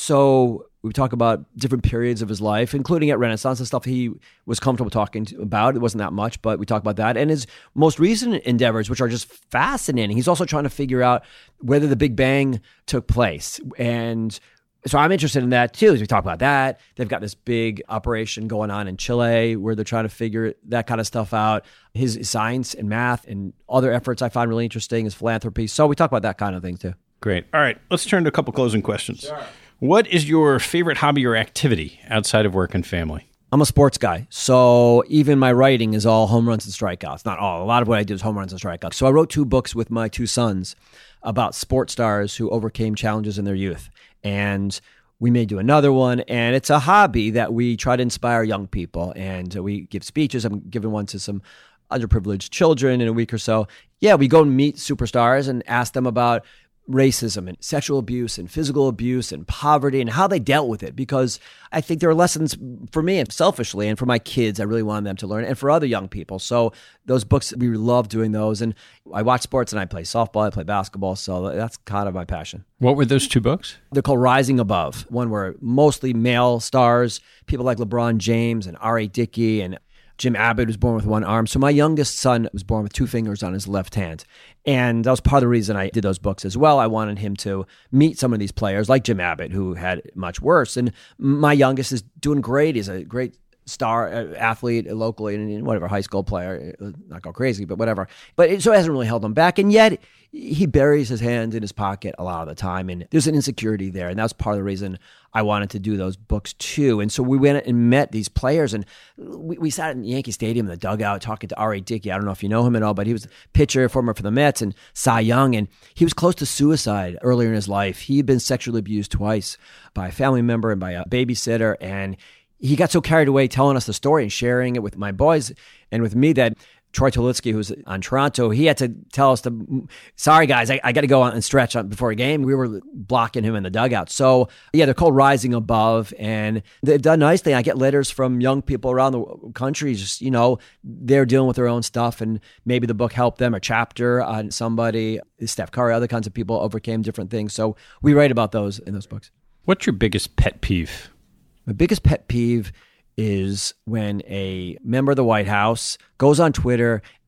So we talk about different periods of his life, including at Renaissance, and stuff he was comfortable talking to, about. It wasn't that much, but we talk about that. And his most recent endeavors, which are just fascinating. He's also trying to figure out whether the Big Bang took place. And so I'm interested in that too, as we talk about that. They've got this big operation going on in Chile where they're trying to figure that kind of stuff out. His science and math and other efforts I find really interesting, his philanthropy. So we talk about that kind of thing too. Great. All right, let's turn to a couple closing questions. Sure. What is your favorite hobby or activity outside of work and family? I'm a sports guy, so even my writing is all home runs and strikeouts. Not all. A lot of what I do is home runs and strikeouts. So I wrote two books with my two sons about sports stars who overcame challenges in their youth. And we may do another one. And it's a hobby that we try to inspire young people. And we give speeches. I'm giving one to some underprivileged children in a week or so. Yeah, we go and meet superstars and ask them about racism and sexual abuse and physical abuse and poverty and how they dealt with it, because I think there are lessons for me and selfishly and for my kids I really want them to learn, and for other young people. So those books, we love doing those. And I watch sports and I play softball, I play basketball, so that's kind of my passion. What were those two books? They're called Rising Above. One were mostly male stars, people like LeBron James and R A Dickey and Jim Abbott was born with one arm. So my youngest son was born with two fingers on his left hand. And that was part of the reason I did those books as well. I wanted him to meet some of these players like Jim Abbott, who had it much worse. And my youngest is doing great. He's a great star uh, athlete locally and whatever, high school player, not go crazy, but whatever. But it, so it hasn't really held him back. And yet he buries his hands in his pocket a lot of the time. And there's an insecurity there. And that's part of the reason I wanted to do those books too. And so we went and met these players, and we, we sat in Yankee Stadium in the dugout talking to R A Dickey. I don't know if you know him at all, but he was a pitcher, former for the Mets, and Cy Young. And he was close to suicide earlier in his life. He had been sexually abused twice by a family member and by a babysitter. And he got so carried away telling us the story and sharing it with my boys and with me that Troy Tulowitzki, who's on Toronto, he had to tell us to, sorry guys, I, I got to go out and stretch before a game. We were blocking him in the dugout. So yeah, they're called Rising Above, and they've done nicely. I get letters from young people around the country, just, you know, they're dealing with their own stuff, and maybe the book helped them, a chapter on somebody, Steph Curry, other kinds of people overcame different things. So we write about those in those books. What's your biggest pet peeve? My biggest pet peeve is when a member of the White House goes on Twitter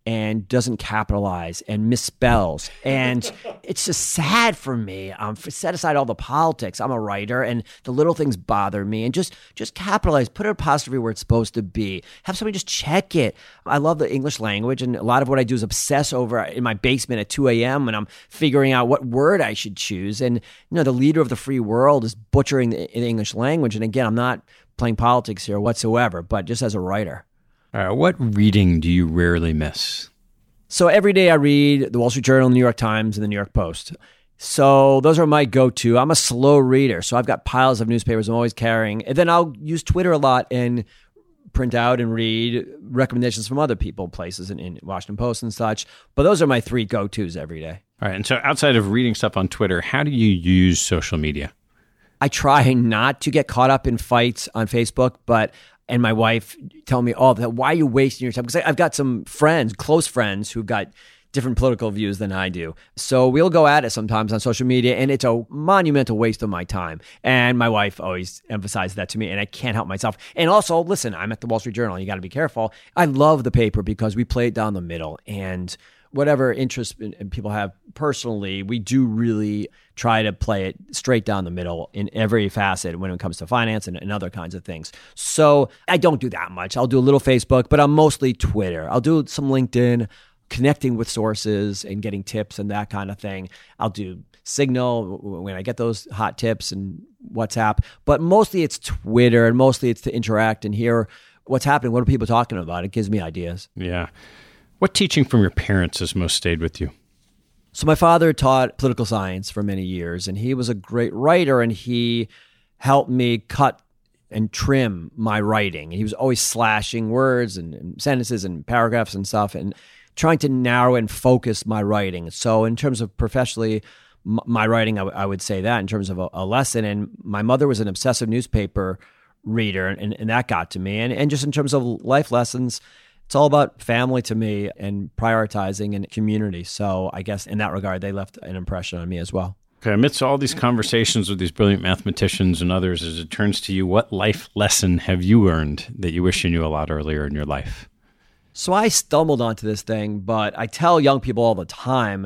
and doesn't capitalize and misspells. And it's just sad for me. Um, set aside all the politics. I'm a writer and the little things bother me. And just just capitalize, put an apostrophe where it's supposed to be. Have somebody just check it. I love the English language, and a lot of what I do is obsess over in my basement at two a.m. when I'm figuring out what word I should choose. And you know, the leader of the free world is butchering the, the English language. And again, I'm not playing politics here whatsoever, but just as a writer. All right, what reading do you rarely miss? So every day I read the Wall Street Journal, the New York Times, and the New York Post. So those are my go-to. I'm a slow reader, so I've got piles of newspapers I'm always carrying. And then I'll use Twitter a lot and print out and read recommendations from other people, places in, in Washington Post and such. But those are my three go-tos every day. All right, and so outside of reading stuff on Twitter, how do you use social media? I try not to get caught up in fights on Facebook, but... And my wife tell me, oh, why are you wasting your time? Because I've got some friends, close friends, who've got different political views than I do. So we'll go at it sometimes on social media, and it's a monumental waste of my time. And my wife always emphasized that to me, and I can't help myself. And also, listen, I'm at the Wall Street Journal. You got to be careful. I love the paper because we play it down the middle. And whatever interest people have personally, we do really try to play it straight down the middle in every facet when it comes to finance and, and other kinds of things. So I don't do that much. I'll do a little Facebook, but I'm mostly Twitter. I'll do some LinkedIn, connecting with sources and getting tips and that kind of thing. I'll do Signal when I get those hot tips and WhatsApp, but mostly it's Twitter, and mostly it's to interact and hear what's happening. What are people talking about? It gives me ideas. Yeah. What teaching from your parents has most stayed with you? So my father taught political science for many years, and he was a great writer, and he helped me cut and trim my writing. And he was always slashing words and, and sentences and paragraphs and stuff, and trying to narrow and focus my writing. So in terms of professionally, m- my writing, I, w- I would say that in terms of a, a lesson. And my mother was an obsessive newspaper reader, and, and that got to me. And, and just in terms of life lessons, it's all about family to me and prioritizing and community. So I guess in that regard, they left an impression on me as well. Okay, amidst all these conversations with these brilliant mathematicians and others, as it turns to you, what life lesson have you learned that you wish you knew a lot earlier in your life? So I stumbled onto this thing, but I tell young people all the time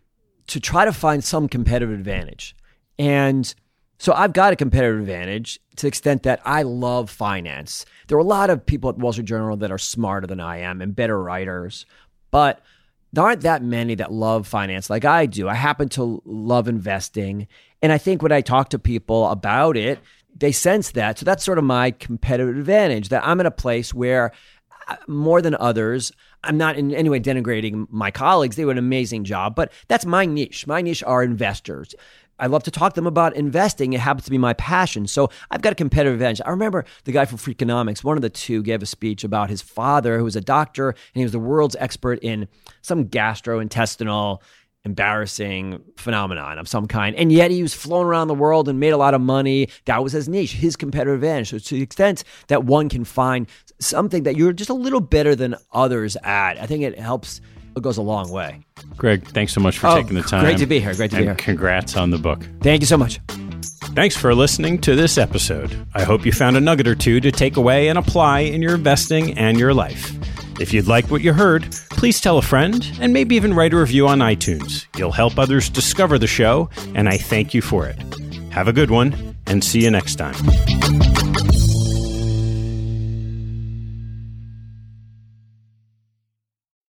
to try to find some competitive advantage. And so I've got a competitive advantage to the extent that I love finance. There are a lot of people at Wall Street Journal that are smarter than I am and better writers, but there aren't that many that love finance like I do. I happen to love investing, and I think when I talk to people about it, they sense that. So that's sort of my competitive advantage, that I'm in a place where more than others, I'm not in any way denigrating my colleagues. They do an amazing job, but that's my niche. My niche are investors. I love to talk to them about investing. It happens to be my passion. So I've got a competitive advantage. I remember the guy from Freakonomics, one of the two, gave a speech about his father, who was a doctor, and he was the world's expert in some gastrointestinal embarrassing phenomenon of some kind. And yet he was flown around the world and made a lot of money. That was his niche, his competitive advantage. So to the extent that one can find something that you're just a little better than others at, I think it helps. It goes a long way. Greg, thanks so much for oh, taking the time. Great to be here. Great to and be here. Congrats on the book. Thank you so much. Thanks for listening to this episode. I hope you found a nugget or two to take away and apply in your investing and your life. If you'd like what you heard, please tell a friend and maybe even write a review on iTunes. You'll help others discover the show, and I thank you for it. Have a good one, and see you next time.